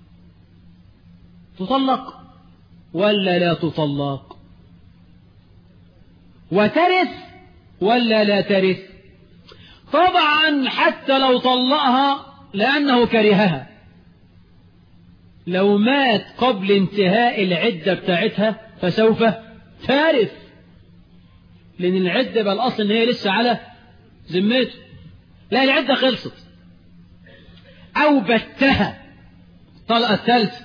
تطلق ولا لا تطلق؟ وترث ولا لا ترث؟ طبعا حتى لو طلقها لأنه كرهها، لو مات قبل انتهاء العدة بتاعتها فسوف ترث، لأن العدة بقى الأصل إن هي لسه على ذمته. لا العدة خلصت أو بتها طلقة الثالثة،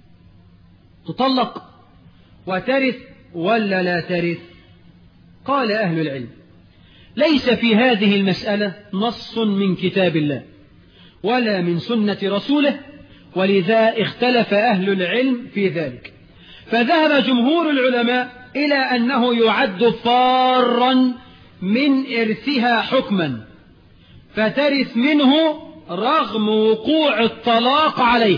تطلق وترث ولا لا ترث؟ قال أهل العلم ليس في هذه المسألة نص من كتاب الله ولا من سنة رسوله، ولذا اختلف أهل العلم في ذلك. فذهب جمهور العلماء إلى أنه يعد فارا من إرثها حكما، فترث منه رغم وقوع الطلاق عليه.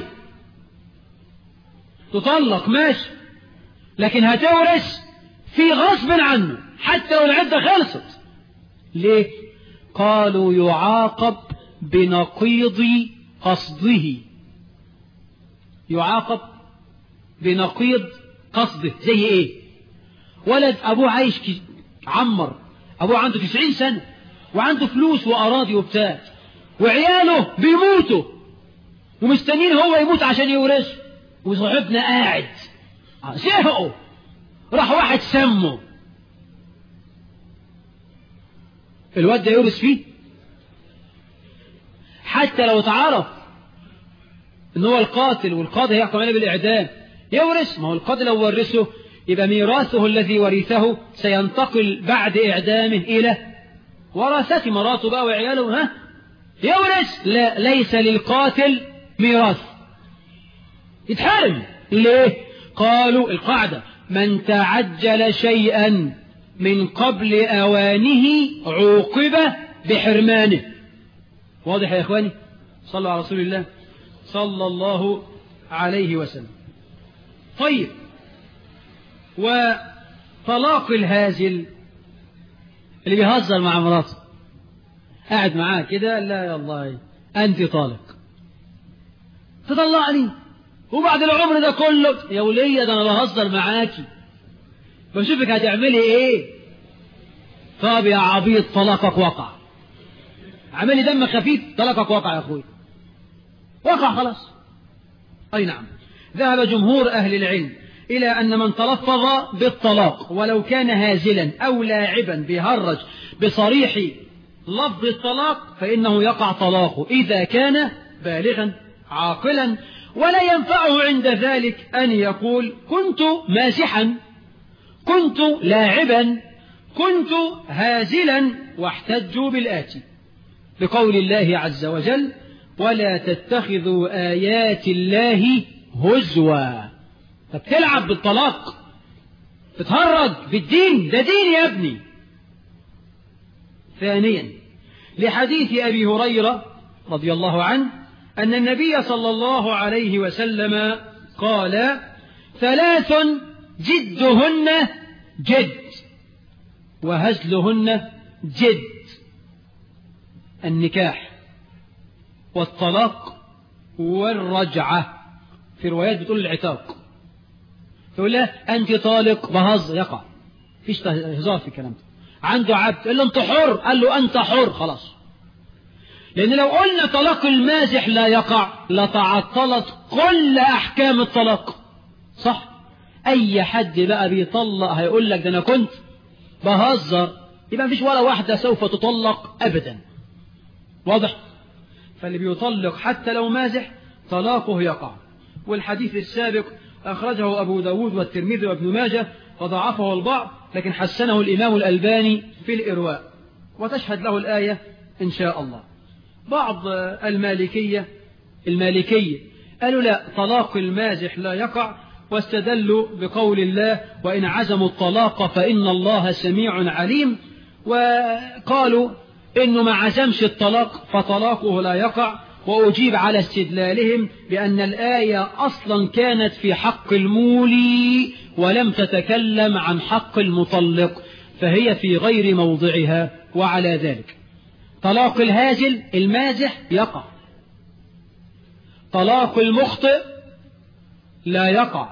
تطلق ماشي، لكن هتورث في غصب عنه حتى لو العدة خلصت. ليه؟ قالوا يعاقب بنقيض قصده. يعاقب بنقيض قصده. زي ايه؟ ولد ابوه عايش عمر، ابوه عنده تسعين سنة وعنده فلوس واراضي وبتاع، وعياله بيموتوا ومستنين هو يموت عشان يورثه، وصاحبنا قاعد زهقوا، راح واحد سمه، الواد ده يورث فيه حتى لو تعرف ان هو القاتل والقاضي هيحكم عليه بالاعدام يورث. ما هو القاضي لو ورثه يبقى ميراثه الذي ورثه سينتقل بعد اعدامه الى ورثته مراته بقى وعياله. ها يورث؟ لا، ليس للقاتل ميراث، يتحرم. ليه؟ قالوا القاعدة من تعجل شيئا من قبل أوانه عوقب بحرمانه. واضح يا إخواني؟ صلوا على رسول الله صلى الله عليه وسلم. طيب وطلاق الهازل اللي بيهزر مع مراته، قاعد معاه كده، لا يا الله أنت طالق، تطلعني وبعد العمر ده كله يا ولية ده أنا بهزر معاكي بشوفك هتعملي إيه. طب يا عبيط طلاقك وقع، عملي دم خفيف، طلاقك وقع يا أخوي، وقع خلاص. أي نعم. ذهب جمهور أهل العلم إلى أن من تلفظ بالطلاق ولو كان هازلا أو لاعبا بيهرج بصريح لفظ الطلاق فإنه يقع طلاقه إذا كان بالغا عاقلا، ولا ينفعه عند ذلك أن يقول كنت مازحا كنت لاعبا كنت هازلا واحتجوا بالآتي بقول الله عز وجل ولا تتخذوا آيات الله هزوا. فبتلعب بالطلاق، بتهرج بالدين، ده دين يا ابني. ثانيا لحديث أبي هريرة رضي الله عنه أن النبي صلى الله عليه وسلم قال ثلاث جدهن جد وهزلهن جد: النكاح والطلاق والرجعة. في روايات بتقول العتاق، تقول لها أنت طالق، بهزر، يقع، فيش هزار في الكلام ده. عنده عبد قال له أنت حر، قال له أنت حر، خلاص. لأن لو قلنا طلاق المازح لا يقع لتعطلت كل أحكام الطلاق، صح؟ أي حد بقى بيطلق هيقول لك ده أنا كنت بهزر، يبقى مفيش ولا واحدة سوف تطلق أبدا. واضح؟ فاللي بيطلق حتى لو مازح طلاقه يقع. والحديث السابق أخرجه أبو داود والترمذي وابن ماجه وضعفه البعض، لكن حسنه الإمام الألباني في الإرواء، وتشهد له الآية إن شاء الله. بعض المالكية المالكية قالوا لا، طلاق المازح لا يقع، واستدلوا بقول الله وإن عزموا الطلاق فإن الله سميع عليم، وقالوا إنه ما عزمش الطلاق فطلاقه لا يقع. وأجيب على استدلالهم بأن الآية أصلا كانت في حق المولي ولم تتكلم عن حق المطلق، فهي في غير موضعها. وعلى ذلك طلاق الهازل المازح يقع، طلاق المخطئ لا يقع.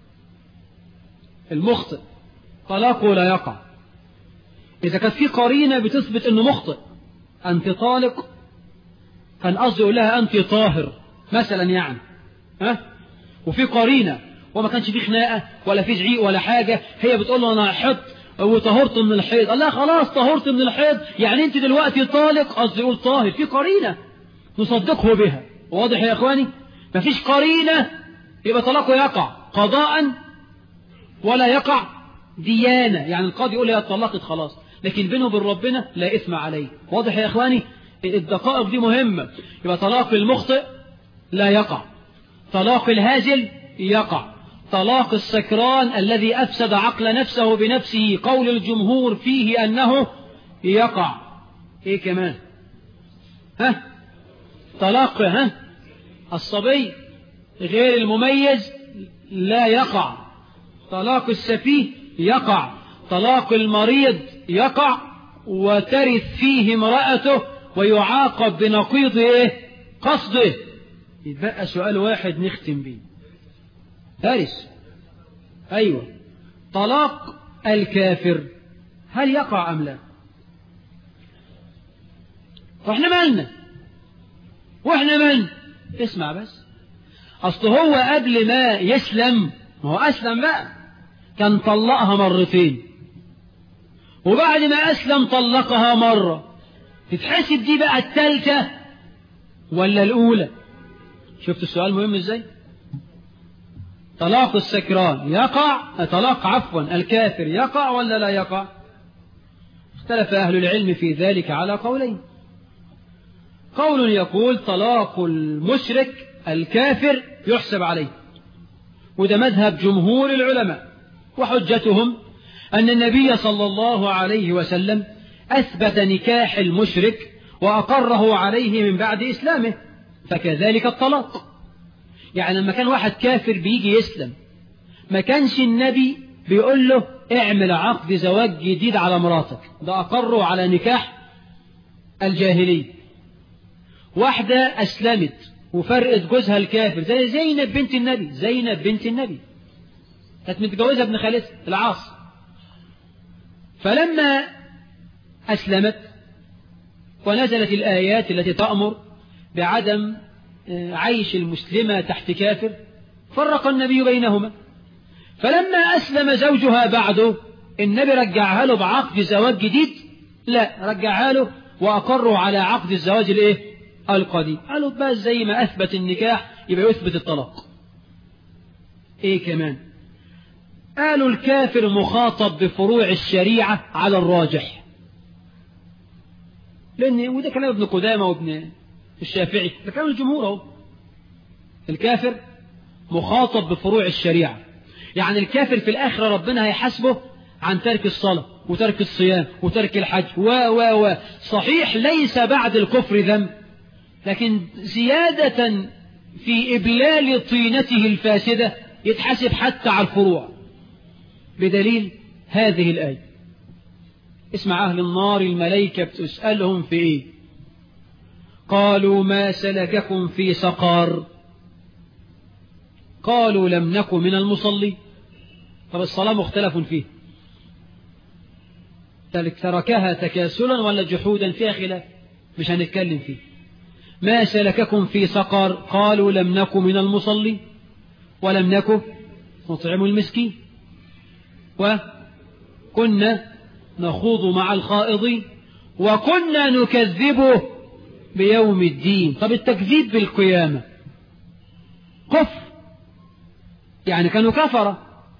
المخطئ طلاقه لا يقع إذا كانت في قرينة بتثبت أنه مخطئ. أنت طالق، كان قصدي يقول لها أنت طاهر مثلا يعني، ها؟ وفي قرينة وما كانش في خناقة ولا في زعيق ولا حاجة، هي بتقول له أنا حط وطهرت من الحيض، قال لها خلاص طهرت من الحيض، يعني أنت دلوقتي طالق، قصدي يقول طاهر. في قرينة نصدقه بها. واضح يا إخواني؟ ما فيش قرينة يبقى طلاقه يقع قضاء ولا يقع ديانة، يعني القاضي يقول لها اتطلقت خلاص، لكن بينه وبين ربنا لا إثم عليه. واضح يا إخواني؟ الدقائق دي مهمة. يبقى طلاق المخطئ لا يقع، طلاق الهازل يقع، طلاق السكران الذي أفسد عقل نفسه بنفسه قول الجمهور فيه أنه يقع. إيه كمان؟ ها؟ طلاق ها؟ الصبي غير المميز لا يقع، طلاق السفيه يقع، طلاق المريض يقع، وترث فيه امرأته ويعاقب بنقيض ايه؟ قصده. يتبقى سؤال واحد نختم بيه. فارس، ايوه، طلاق الكافر هل يقع ام لا؟ واحنا مالنا واحنا مالنا؟ اسمع بس، اصل هو قبل ما يسلم، ما هو اسلم بقى، كان طلقها مرتين، وبعد ما اسلم طلقها مرة. تتحسب دي بقى الثالثة ولا الأولى؟ شفت السؤال مهم ازاي؟ طلاق السكران يقع، طلاق عفوا الكافر يقع ولا لا يقع؟ اختلف أهل العلم في ذلك على قولين. قول يقول طلاق المشرك الكافر يحسب عليه، وده مذهب جمهور العلماء، وحجتهم أن النبي صلى الله عليه وسلم أثبت نكاح المشرك وأقره عليه من بعد إسلامه، فكذلك الطلاق. يعني لما كان واحد كافر بيجي يسلم، ما كانش النبي بيقول له اعمل عقد زواج جديد على مراتك، ده أقره على نكاح الجاهلي. واحدة أسلمت وفرقت جوزها الكافر زي زينب بنت النبي، زينب بنت النبي كانت متجوزة ابن خالتها العاص، فلما أسلمت ونزلت الآيات التي تأمر بعدم عيش المسلمة تحت كافر، فرق النبي بينهما. فلما أسلم زوجها بعده، النبي رجعها له بعقد زواج جديد؟ لا، رجعها له وأقروا على عقد الزواج الايه؟ القديم. قالوا بس زي ما أثبت النكاح يبقى يثبت الطلاق. ايه كمان؟ قالوا الكافر مخاطب بفروع الشريعة على الراجح، لأن وده كلام ابن قدامة وابن الشافعي، ده كلام الجمهور اهو. الكافر مخاطب بفروع الشريعة، يعني الكافر في الآخرة ربنا هيحاسبه عن ترك الصلاة وترك الصيام وترك الحج و و و صحيح ليس بعد الكفر ذنب، لكن زيادة في إبلال طينته الفاسدة يتحاسب حتى على الفروع، بدليل هذه الآية. اسمع أهل النار الملائكة بتسألهم في إيه؟ قالوا ما سلككم في سقر؟ قالوا لم نكن من المصلين. طب الصلاة مختلف فيه، تركها تكاسلا ولا جحودا فيها خلاف، مش هنتكلم فيه. ما سلككم في سقر؟ قالوا لم نكن من المصلين ولم نكن نطعم المسكين وكنا نخوض مع الخائضين وكنا نكذبه بيوم الدين. طب التكذيب بالقيامة كفر، يعني كانوا كفرة،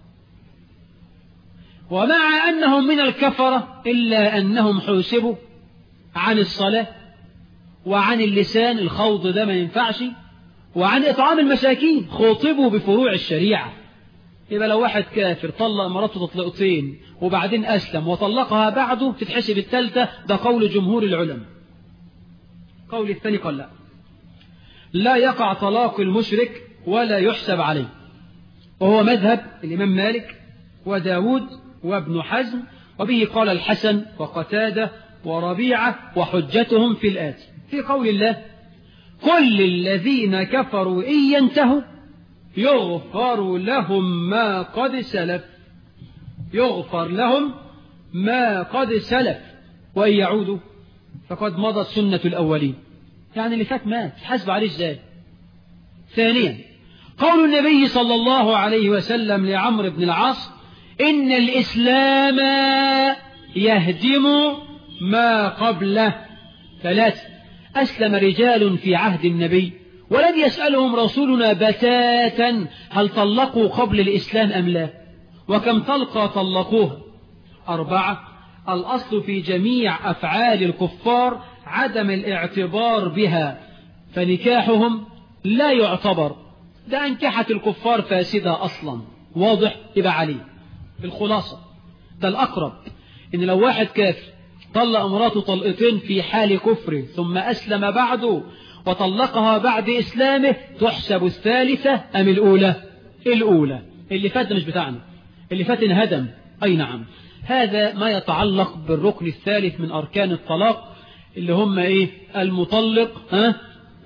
ومع أنهم من الكفرة إلا أنهم حوسبوا عن الصلاة وعن اللسان، الخوض ده ما ينفعش، وعن إطعام المساكين، خوطبوا بفروع الشريعة. يبقى لو واحد كافر طلق مراته تطلقتين وبعدين أسلم وطلقها بعده تتحسب الثالثة، ده قول جمهور العلماء. قول الثاني قال لا، لا يقع طلاق المشرك ولا يحسب عليه، وهو مذهب الإمام مالك وداود وابن حزم، وبه قال الحسن وقتادة وربيعة، وحجتهم في الآتي في قول الله كل الذين كفروا إن ينتهوا يغفر لهم ما قد سلف، يغفر لهم ما قد سلف وإن يعودوا فقد مضت سنة الأولين. يعني اللي فات مات، حسب عليه ازاي؟ ثانيا قول النبي صلى الله عليه وسلم لعمرو بن العاص إن الإسلام يهدم ما قبله. ثلاثة أسلم رجال في عهد النبي ولم يسألهم رسولنا بتاتا هل طلقوا قبل الإسلام أم لا، وكم طلقة طلقوها. أربعة الأصل في جميع أفعال الكفار عدم الاعتبار بها، فنكاحهم لا يعتبر، ده أنكحة الكفار فاسدة أصلا. واضح؟ يبقى عليه بالخلاصة ده الأقرب، إن لو واحد كافر طلق امراته طلقتين في حال كفره ثم أسلم بعده وطلقها بعد إسلامه تحسب الثالثة أم الأولى؟ الأولى. اللي فات مش بتاعنا، اللي فات انهدم. أي نعم. هذا ما يتعلق بالركن الثالث من أركان الطلاق، اللي هم إيه؟ المطلق ها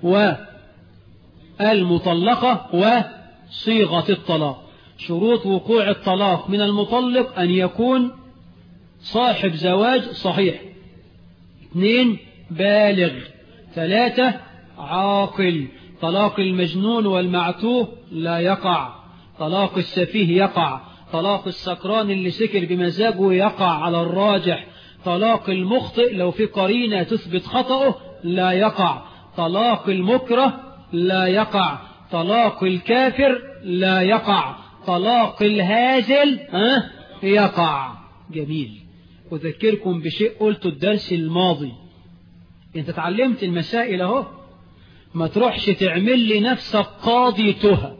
والمطلقة وصيغة الطلاق. شروط وقوع الطلاق من المطلق أن يكون صاحب زواج صحيح، اثنين بالغ، ثلاثة عاقل. طلاق المجنون والمعتوه لا يقع، طلاق السفيه يقع، طلاق السكران اللي سكر بمزاجه يقع على الراجح، طلاق المخطئ لو في قرينة تثبت خطأه لا يقع، طلاق المكره لا يقع، طلاق الكافر لا يقع، طلاق الهازل ها يقع. جميل. أذكركم بشيء قلته الدرس الماضي، انت تعلمت المسائل اهو، ما تروحش تعمل لنفسك قاضي تهى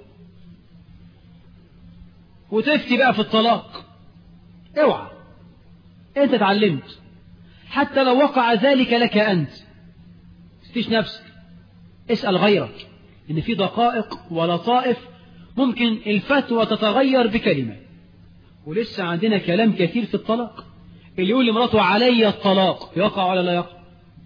وتفتي بقى في الطلاق، اوعى. انت تعلمت، حتى لو وقع ذلك لك انت تفتيش نفسك، اسأل غيرك، ان في دقائق ولطائف ممكن الفتوى تتغير بكلمة. ولسه عندنا كلام كثير في الطلاق. اللي يقول لمراته علي الطلاق يقع ولا لا يقع؟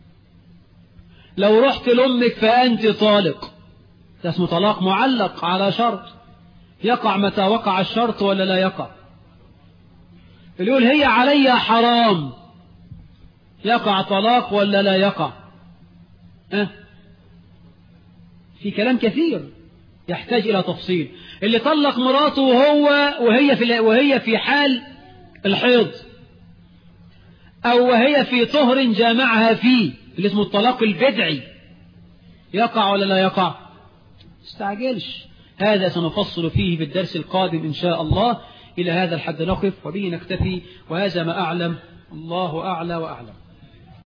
لو رحت لأمك فأنت طالق، ده اسمه طلاق معلق على شرط، يقع متى وقع الشرط ولا لا يقع؟ اللي يقول هي علي حرام يقع طلاق ولا لا يقع؟ أه؟ في كلام كثير يحتاج إلى تفصيل. اللي طلق مراته وهو وهي في وهي في حال الحيض أو وهي في طهر جامعها فيه، اللي اسمه الطلاق البدعي، يقع ولا لا يقع؟ استعجلش، هذا سنفصل فيه في الدرس القادم إن شاء الله. إلى هذا الحد نقف وبه نكتفي، وهذا ما أعلم، الله أعلى وأعلم.